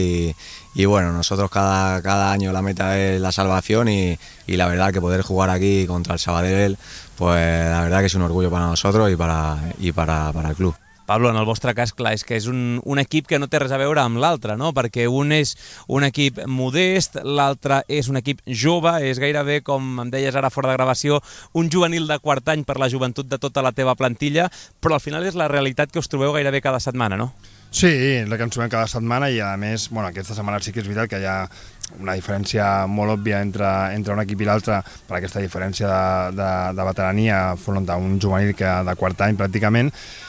y bueno, nosotros cada año la meta es la salvación y la verdad que poder jugar aquí contra el Sabadell, pues la verdad que es un orgullo para nosotros y para el club. Pablo, en el vostre cas, clar, és que és un equip que no té res a veure amb l'altre, no? Perquè un és un equip modest, l'altre és un equip jove, és gairebé, com em deies ara fora de gravació, un juvenil de quart any per la joventut de tota la teva plantilla, però al final és la realitat que us trobeu gairebé cada setmana, no? Sí, és la que ens trobem cada setmana i a més, bueno, aquesta setmana sí que és veritat que hi ha una diferència molt òbvia entre un equip i l'altre per aquesta diferència de veterania enfront d'un juvenil que de quart any pràcticament.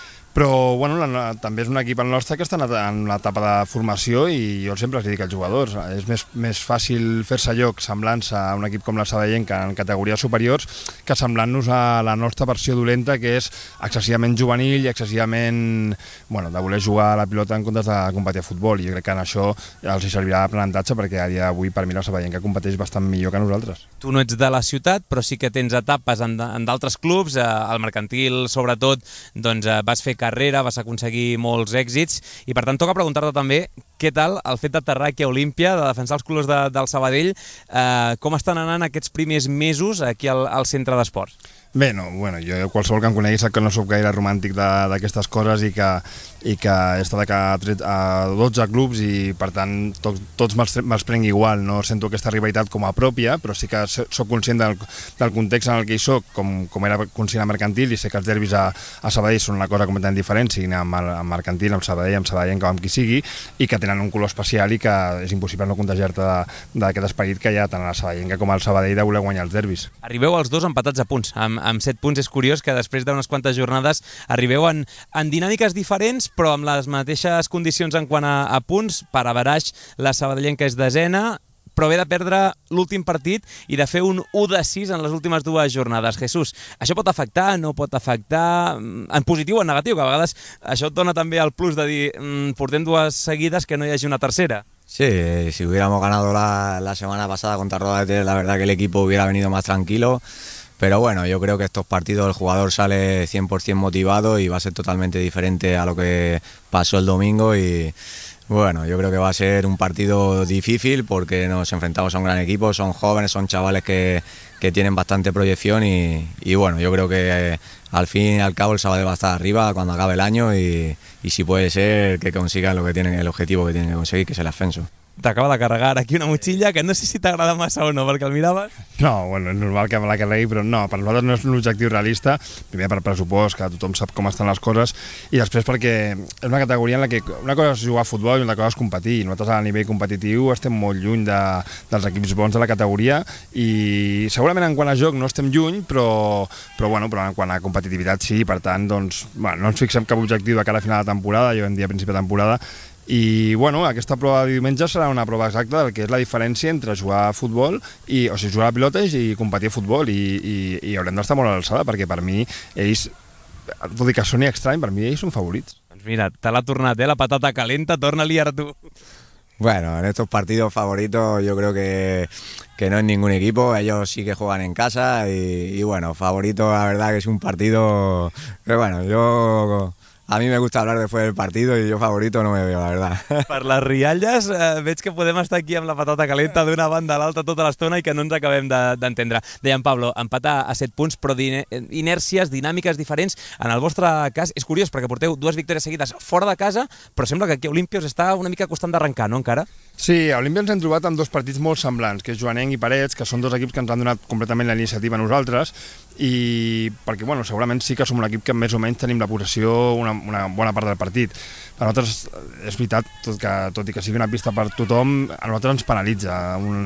Però bueno, també és un equip el nostre que està en l'etapa de formació i jo sempre els dic als jugadors, és més fàcil fer-se lloc semblant-se a un equip com la Sabadellenca en categories superiors que semblant-nos a la nostra versió dolenta, que és excessivament juvenil i excessivament de voler jugar a la pilota en comptes de competir a futbol, i jo crec que en això els servirà d'aprenentatge perquè a dia d'avui per mi la Sabadellenca competeix bastant millor que nosaltres. Tu no ets de la ciutat, però sí que tens etapes en d'altres clubs, al Mercantil sobretot, doncs vas fer carrera, vas aconseguir molts èxits i per tant toca preguntar-te també què tal el fet d'aterrar aquí a Olímpia, de defensar els colors del Sabadell, com estan anant aquests primers mesos aquí al Centre d'Esports? Bé, no, jo qualsevol que em conegui sap que no soc gaire romàntic d'aquestes coses i que he estat a 12 clubs i per tant tots me'ls prenc igual, no sento aquesta rivalitat com a pròpia, però sí que soc conscient del context en el que hi soc, com era conscient a Mercantil, i sé que els derbis a Sabadell són una cosa completament diferent, siguin amb Mercantil, amb Sabadellenca o amb qui sigui, i que tenen un color especial i que és impossible no contagiar-te d'aquest esperit que hi ha tant a la Sabadellenca com al Sabadell de voler guanyar els derbis. Arribeu els dos empatats a punts, amb 7 punts. És curiós que després d'unes quantes jornades arribeu en dinàmiques diferents, però amb les mateixes condicions en quant a punts. Per averaix, la Sabadellenca és desena, però ve de perdre l'últim partit i de fer un 1-6 en les últimes dues jornades. Jesús, això pot afectar, no pot afectar, en positiu o en negatiu, que a vegades això et dona també el plus de dir portem dues seguides que no hi hagi una tercera. Sí, si hubiéramos ganado la semana pasada contra Roda, la verdad que el equipo hubiera venido más tranquilo. Pero bueno, yo creo que estos partidos el jugador sale 100% motivado y va a ser totalmente diferente a lo que pasó el domingo y bueno, yo creo que va a ser un partido difícil porque nos enfrentamos a un gran equipo, son jóvenes, son chavales que tienen bastante proyección y bueno, yo creo que al fin y al cabo el Sabadell va a estar arriba cuando acabe el año y si puede ser que consigan el objetivo que tienen que conseguir, que es el ascenso. T'acaba de carregar aquí una motxilla que no sé si t'agrada massa o no, perquè el miraves. No, bueno, és normal que me la carregui, però no, per nosaltres no és un objectiu realista, primer per pressupost, que tothom sap com estan les coses, i després perquè és una categoria en la que una cosa és jugar a futbol i una cosa és competir. Nosaltres a nivell competitiu estem molt lluny dels equips bons de la categoria i segurament en quant a joc no estem lluny, però en quant a competitivitat sí, per tant, doncs, bueno, no ens fixem cap objectiu de cara a final de temporada, ja ho vam dir a principi de temporada, i bueno, aquesta prova de diumenge serà una prova exacta del que és la diferència entre jugar a futbol jugar a pilota i competir a futbol i haurem d'estar molt a l'alçada perquè per mi ells, tot i que soni estrany, per mi ells són favorits. Doncs mira, te l'ha tornat, la patata calenta, torna-li ara tu. Bueno, en estos partidos favoritos yo creo que no es ningún equipo, ellos sí que juegan en casa y bueno, favorito la verdad que es un partido, pero bueno, a mí me gusta hablar después del partido i jo favorito no me veo, la verdad. Per les rialles veig que podem estar aquí amb la patata calenta d'una banda a l'altra tota l'estona i que no ens acabem d'entendre. Dèiem, Pablo, empatar a 7 punts, però inèrcies, dinàmiques diferents. En el vostre cas és curiós perquè porteu 2 victòries seguides fora de casa, però sembla que aquí a Olímpia us està una mica costant d'arrencar, no, encara? Sí, a Olímpia ens hem trobat amb 2 partits molt semblants, que és Joanenc i Parets, que són 2 equips que ens han donat completament la iniciativa a nosaltres, i perquè bueno, segurament sí que som un equip que més o menys tenim la possessió una bona part del partit. A nosaltres és veritat, tot i que sigui una pista per tothom, a nosaltres ens penalitza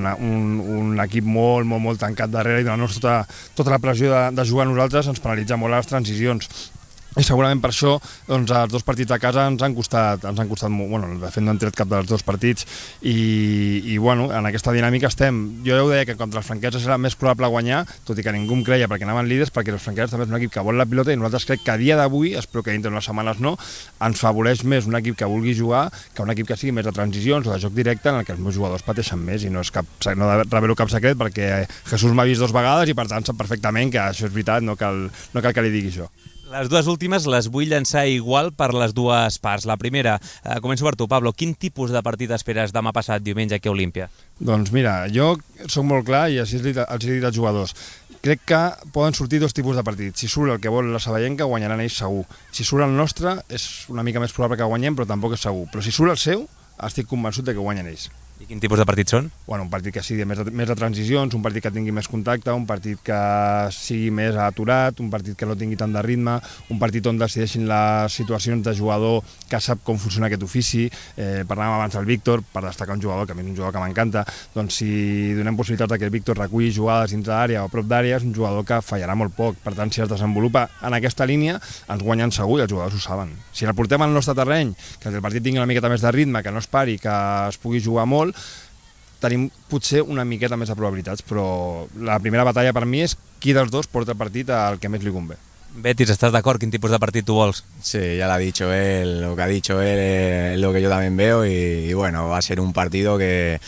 un equip molt tancat darrere i donant-nos tota la pressió de jugar a nosaltres ens penalitza molt les transicions. I segurament per això doncs, els 2 partits a casa ens han costat molt, bueno, de fet no hem tret cap dels 2 partits i bueno, en aquesta dinàmica estem. Jo ja ho deia que contra els franqueses era més probable guanyar, tot i que ningú em creia perquè anaven líders, perquè els franqueses també és un equip que vol la pilota i nosaltres crec que a dia d'avui, espero que dintre d'unes setmanes no, ens favoreix més un equip que vulgui jugar que un equip que sigui més de transicions o de joc directe en el que els meus jugadors pateixen més i no revelo cap secret perquè Jesús m'ha vist 2 vegades i per tant sap perfectament que això és veritat, no cal que li digui això. Les 2 últimes les vull llançar igual per les 2 parts. La primera, començo per tu, Pablo. Quin tipus de partit esperes demà passat, diumenge, aquí a Olímpia? Doncs mira, jo soc molt clar i així els he dit als jugadors. Crec que poden sortir 2 tipus de partits. Si surt el que vol la sabadellenca, guanyaran ells segur. Si surt el nostre, és una mica més probable que guanyem, però tampoc és segur. Però si surt el seu, estic convençut de que guanyen ells. I quin tipus de partits són? Bueno, un partit que sigui més de transicions, un partit que tingui més contacte, un partit que sigui més aturat, un partit que no tingui tant de ritme, un partit on decideixin les situacions de jugador que sap com funciona aquest ofici. Parlàvem abans del Víctor, per destacar un jugador que a mi és un jugador que m'encanta, doncs si donem possibilitats que el Víctor reculli jugades dintre d'àrea o a prop d'àrea, és un jugador que fallarà molt poc. Per tant, si es desenvolupa en aquesta línia, ens guanyen segur i els jugadors ho saben. Si el portem al nostre terreny, que el partit tingui una miqueta més de ritme, que no es pari, que es pugui jugar molt, tenim potser una miqueta més de probabilitats, però la primera batalla per mi és qui dels 2 porta el partit al que més li convé. Betis, ¿estás de acuerdo? ¿Quin tipus de partit tu vols? Sí, ya lo ha dicho él, lo que ha dicho él es lo que yo también veo y bueno, va a ser un partido que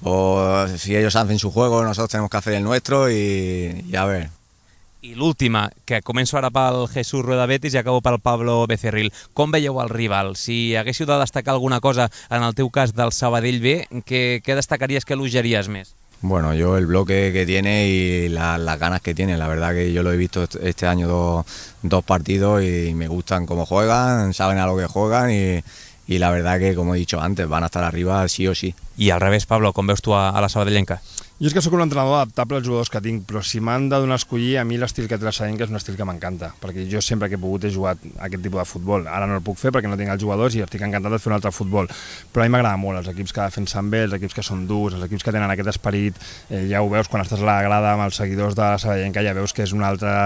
si ellos hacen su juego, nosotros tenemos que hacer el nuestro y a ver. I l'última, que començo ara pel Jesús Rueda Betis i acabo pel Pablo Becerril. Com veieu el rival? Si haguéssiu de destacar alguna cosa, en el teu cas del Sabadell B, què destacaries, què elogiaries més? Bueno, yo el bloque que tiene y las ganas que tiene, la verdad que yo lo he visto este año dos partidos y me gustan cómo juegan, saben a lo que juegan y la verdad que, como he dicho antes, van a estar arriba sí o sí. I al revés, Pablo, com veus tu a la Sabadellenca? Jo és que sóc un entrenador adaptable als jugadors que tinc, però si m'han de donar a escollir, a mi l'estil que té la Sabadellenca és un estil que m'encanta, perquè jo sempre que he pogut he jugat aquest tipus de futbol. Ara no el puc fer perquè no tinc els jugadors i estic encantat de fer un altre futbol, però a mi m'agrada molt els equips que defensen bé, els equips que són durs, els equips que tenen aquest esperit, ja ho veus quan estàs a la grada amb els seguidors de la Sabadellenca, ja veus que és una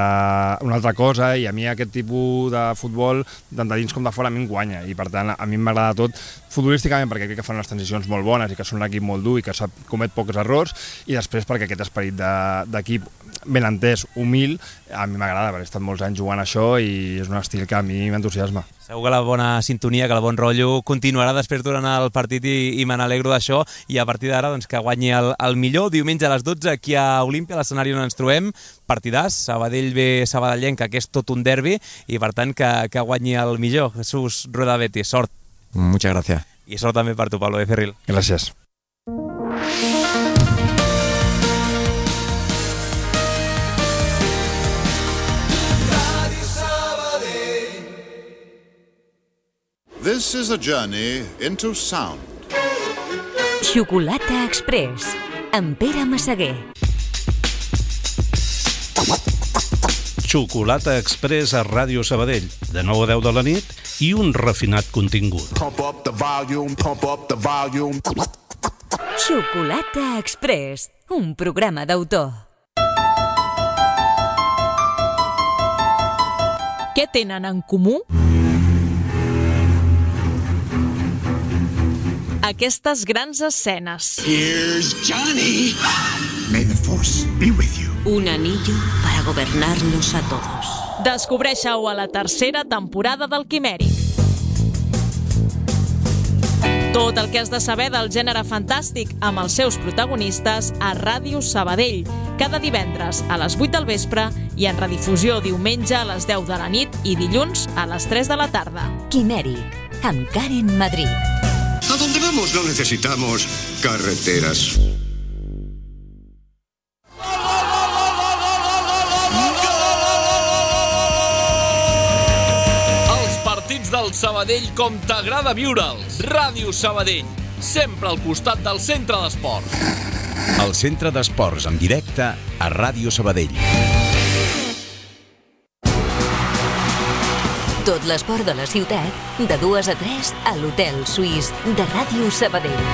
altra cosa i a mi aquest tipus de futbol, tant de dins com de fora, a mi em guanya i per tant a mi m'agrada tot futbolísticament perquè crec que fan unes transicions molt bones i que són un equip molt dur i que comet pocs errors i després perquè aquest esperit d'equip ben entès, humil, a mi m'agrada perquè he estat molts anys jugant això i és un estil que a mi m'entusiasma. Segur que la bona sintonia, que el bon rotllo continuarà després durant el partit i me n'alegro d'això i a partir d'ara doncs, que guanyi el millor. Diumenge a les 12 aquí a Olímpia, a l'escenari on ens trobem, partidàs, Sabadell B, Sabadellenca, que és tot un derbi i per tant que guanyi el millor. Jesús Rueda Betis, sort. Muchas gracias. I sort també per tu, Pablo Becerril. Gràcies. This is a journey into sound. Xocolata Express, amb Pere Massaguer. Xocolata Express a Ràdio Sabadell, de 9 a 10 de la nit i un refinat contingut. Pump up the volume, pump up the volume. Xocolata Express, un programa d'autor. Què tenen en comú? Aquestes grans escenes. Here's Johnny. May the force be with you. Un anillo para gobernarlos a todos. Descobreixeu a la tercera temporada del Quimèric. Tot el que has de saber del gènere fantàstic amb els seus protagonistes a Ràdio Sabadell, cada divendres a les 8 del vespre i en redifusió diumenge a les 10 de la nit i dilluns a les 3 de la tarda. Quimèric, amb Karen Madrid. A donde vamos no necesitamos carreteras. Els partits del Sabadell com t'agrada viure'ls. Ràdio Sabadell, sempre al costat del centre d'esports. El centre d'esports en directe a Ràdio Sabadell. Tot l'esport de la ciutat, de 2 a 3 a l'Hotel Suís de Ràdio Sabadell.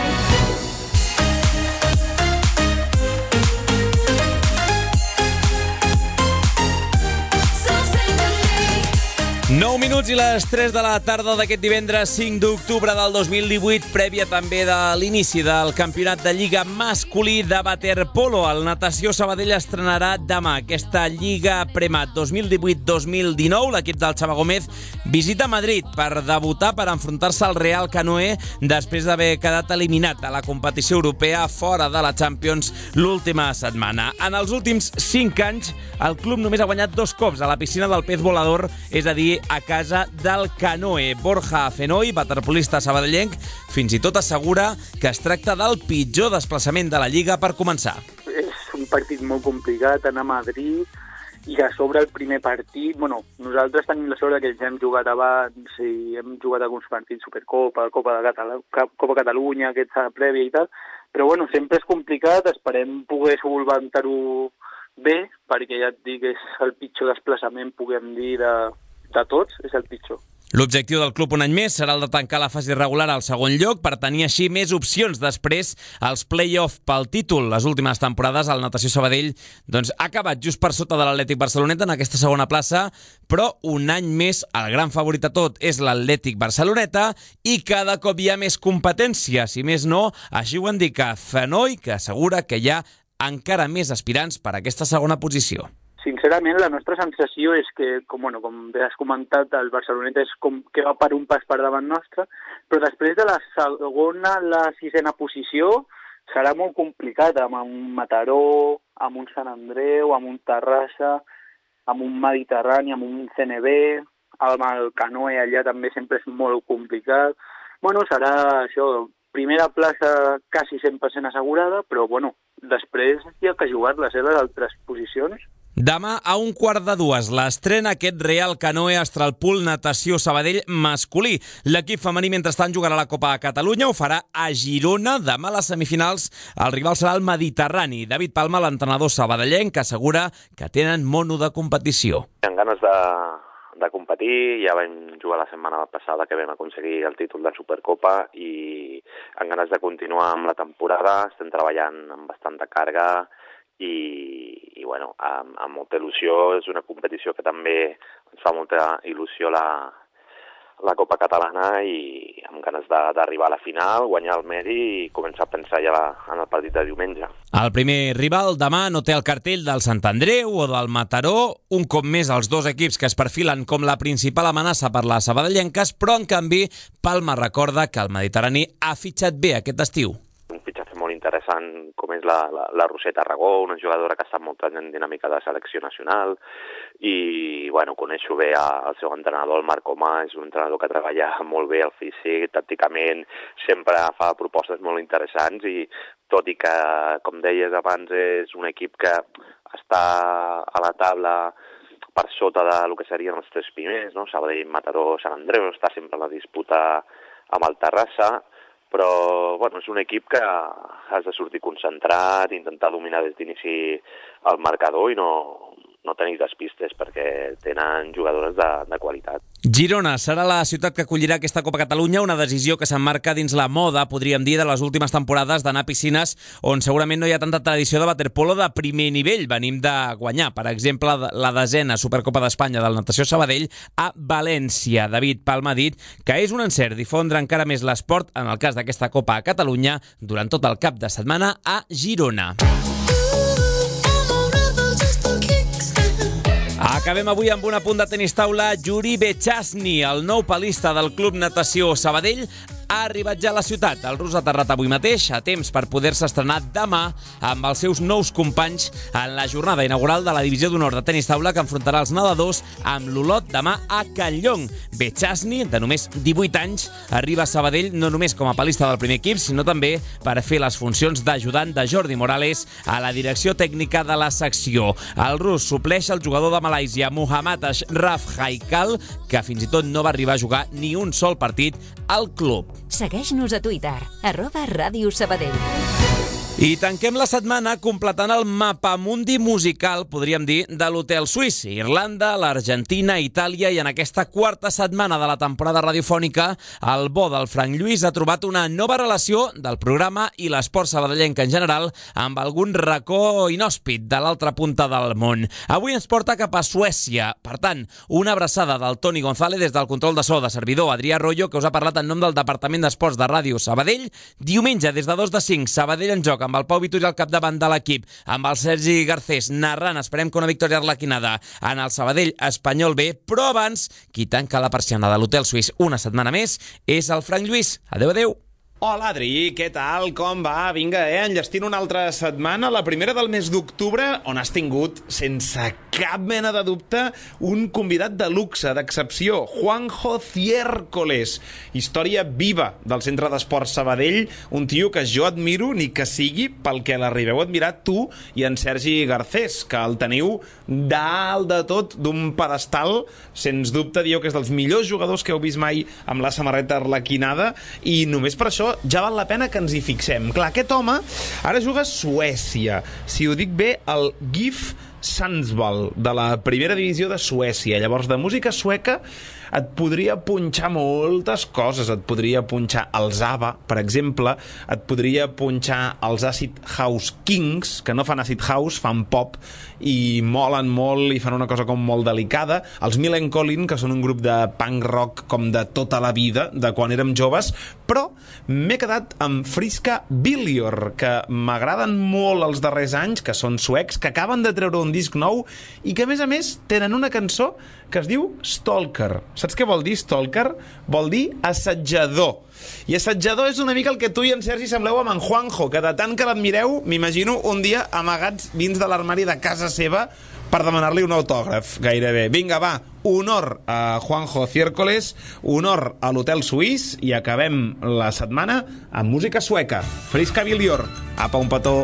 Nou minuts i les 3 de la tarda d'aquest divendres 5 d'octubre del 2018, prèvia també de l'inici del campionat de Lliga masculí de waterpolo. El Natació Sabadell estrenarà demà aquesta Lliga Premat 2018-2019. L'equip del Xava Gómez visita Madrid per debutar, per enfrontar-se al Real Canoe després d'haver quedat eliminat a la competició europea fora de la Champions l'última setmana. En els últims 5 anys, el club només ha guanyat 2 cops a la piscina del Pez Volador, és a dir, a casa del Canoe. Borja Fenoi, waterpolista sabadellenc, fins i tot assegura que es tracta del pitjor desplaçament de la Lliga per començar. És un partit molt complicat, anar a Madrid, i a sobre el primer partit, nosaltres tenim la sort que ja hem jugat abans i hem jugat alguns partits, Supercopa, Copa Catalunya, aquesta prèvia i tal, però sempre és complicat, esperem poder solventar-ho bé, perquè ja et dic, és el pitjor desplaçament, puguem dir, de tots, és el pitjor. L'objectiu del club un any més serà el de tancar la fase regular al segon lloc per tenir així més opcions després als play-off pel títol. Les últimes temporades el Natació Sabadell ha acabat just per sota de l'Atlètic Barceloneta en aquesta segona plaça, però un any més el gran favorit a tot és l'Atlètic Barceloneta i cada cop hi ha més competència, si més no, així ho indica Fenoi, que assegura que hi ha encara més aspirants per a aquesta segona posició. Sincerament, la nostra sensació és que, com bé has comentat, el Barceloneta és com que va per un pas per davant nostre, però després de la segona a la 6a posició serà molt complicat, amb un Mataró, amb un Sant Andreu, amb un Terrassa, amb un Mediterrani, amb un CNB, amb el Canoe allà també sempre és molt complicat. Serà això, primera plaça quasi 100% assegurada, però després hi ha que jugar-les, les altres posicions. Demà a 1:15 l'estrena aquest Real Canoe Astralpool Natació Sabadell masculí. L'equip femení, mentrestant, jugarà la Copa de Catalunya, ho farà a Girona. Demà a les semifinals el rival serà el Mediterrani. David Palma, l'entrenador sabadellenc, assegura que tenen mono de competició. Hi ha ganes de competir, ja vam jugar la setmana passada que vam aconseguir el títol de Supercopa i amb ganes de continuar amb la temporada, estem treballant amb bastanta càrrega i amb molta il·lusió. És una competició que també ens fa molta il·lusió la Copa Catalana i amb ganes d'arribar a la final, guanyar el Medi i començar a pensar ja en el partit de diumenge. El primer rival demà no té el cartell del Sant Andreu o del Mataró, un cop més els dos equips que es perfilen com la principal amenaça per les sabadellenques, però en canvi Palma recorda que el Mediterrani ha fitxat bé aquest estiu. Un fitxatge molt interessant com és la Roseta Aragó, una jugadora que està molt en dinàmica de selecció nacional i coneixo bé el seu entrenador, el Marc Omà, és un entrenador que treballa molt bé el físic, tàcticament, sempre fa propostes molt interessants i tot i que, com deies abans, és un equip que està a la taula per sota del que serien els 3 primers, no? Sabadell, Mataró, Sant Andreu, està sempre en la disputa amb el Terrassa, però bueno, és un equip que has de sortir concentrat, intentar dominar des d'inici el marcador i no tenir despistes perquè tenen jugadores de qualitat. Girona serà la ciutat que acollirà aquesta Copa Catalunya, una decisió que s'emmarca dins la moda, podríem dir, de les últimes temporades d'anar a piscines on segurament no hi ha tanta tradició de waterpolo de primer nivell. Venim de guanyar, per exemple, la 10ª Supercopa d'Espanya del Natació Sabadell a València. David Palma ha dit que és un encert difondre encara més l'esport, en el cas d'aquesta Copa a Catalunya, durant tot el cap de setmana a Girona. Acabem avui amb un apunt de tenis taula. Yuri Bechasny, el nou palista del Club Natació Sabadell, ha arribat ja a la ciutat. El rus ha aterrat avui mateix, a temps per poder-se estrenar demà amb els seus nous companys en la jornada inaugural de la divisió d'honor de tenis taula que enfrontarà els nedadors amb l'Olot demà a Campllong. Bechasny, de només 18 anys, arriba a Sabadell no només com a palista del primer equip, sinó també per fer les funcions d'ajudant de Jordi Morales a la direcció tècnica de la secció. El rus supleix el jugador de Malàisia, Muhammad Ashraf Haikal, que fins i tot no va arribar a jugar ni un sol partit al club. Segueix-nos a Twitter, @Ràdio Sabadell. I tanquem la setmana completant el mapamundi musical, podríem dir, de l'Hotel Suís. Irlanda, l'Argentina, Itàlia, i en aquesta quarta setmana de la temporada radiofònica, el bo del Frank Lluís ha trobat una nova relació del programa i l'esport sabadellenc en general amb algun racó inhòspit de l'altra punta del món. Avui ens porta cap a Suècia. Per tant, una abraçada del Toni González des del control de so de servidor Adrià Royo, que us ha parlat en nom del Departament d'Esports de Ràdio Sabadell. Diumenge, des de 2 de 5, Sabadell en joc amb el Pau Vitori al capdavant de l'equip, amb el Sergi Garcés narrant, esperem que una victòria arlequinada en el Sabadell Espanyol B, però abans, qui tanca la persiana de l'Hotel Suís una setmana més és el Frank Lluís. Adéu, adéu. Hola, Adri, què tal? Com va? Vinga, enllestint una altra setmana, la primera del mes d'octubre, on has tingut, sense cap mena de dubte, un convidat de luxe, d'excepció, Juanjo Ciércoles, història viva del Centre d'Esports Sabadell, un tio que jo admiro, ni que sigui pel que l'arribeu a admirar tu i en Sergi Garcés, que el teniu dalt de tot d'un pedestal, sens dubte dieu que és dels millors jugadors que heu vist mai amb la samarreta arlequinada, i només per això ja val la pena que ens hi fixem. Clar, aquest home ara juga a Suècia. Si ho dic bé, el GIF Sundsvall, de la primera divisió de Suècia. Llavors, de música sueca et podria punxar moltes coses. Et podria punxar els ABBA, per exemple, et podria punxar els Acid House Kings, que no fan Acid House, fan pop i molen molt i fan una cosa com molt delicada. Els Millencolin, que són un grup de punk rock com de tota la vida, de quan érem joves, però m'he quedat amb Friska Billior, que m'agraden molt els darrers anys, que són suecs, que acaben de treure un disc nou i que, a més, tenen una cançó que es diu Stalker. Saps què vol dir Stalker? Vol dir assetjador. I assetjador és una mica el que tu i en Sergi sembleu amb en Juanjo, que de tant que l'admireu, m'imagino un dia amagats dins de l'armari de casa seva per demanar-li un autògraf, gairebé. Vinga, va, honor a Juanjo Ciércoles, honor a l'Hotel Suís, i acabem la setmana amb música sueca. Friska Billior. Apa, un petó.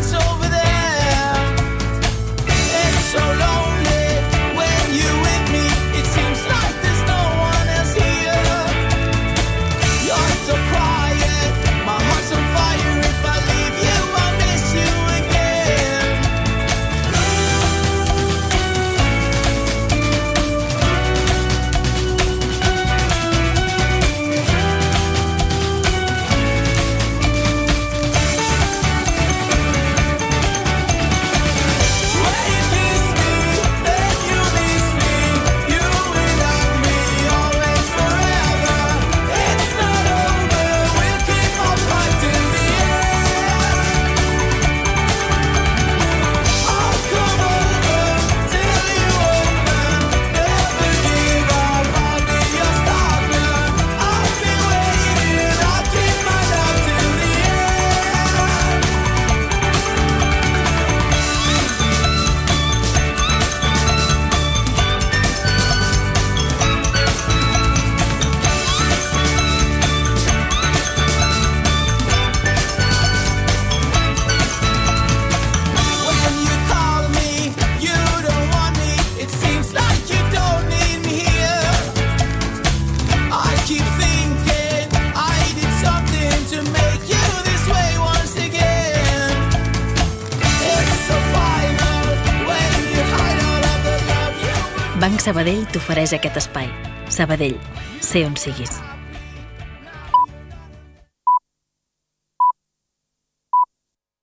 So lonely when you with me. Banc Sabadell t'ofereix aquest espai. Sabadell, sé on siguis.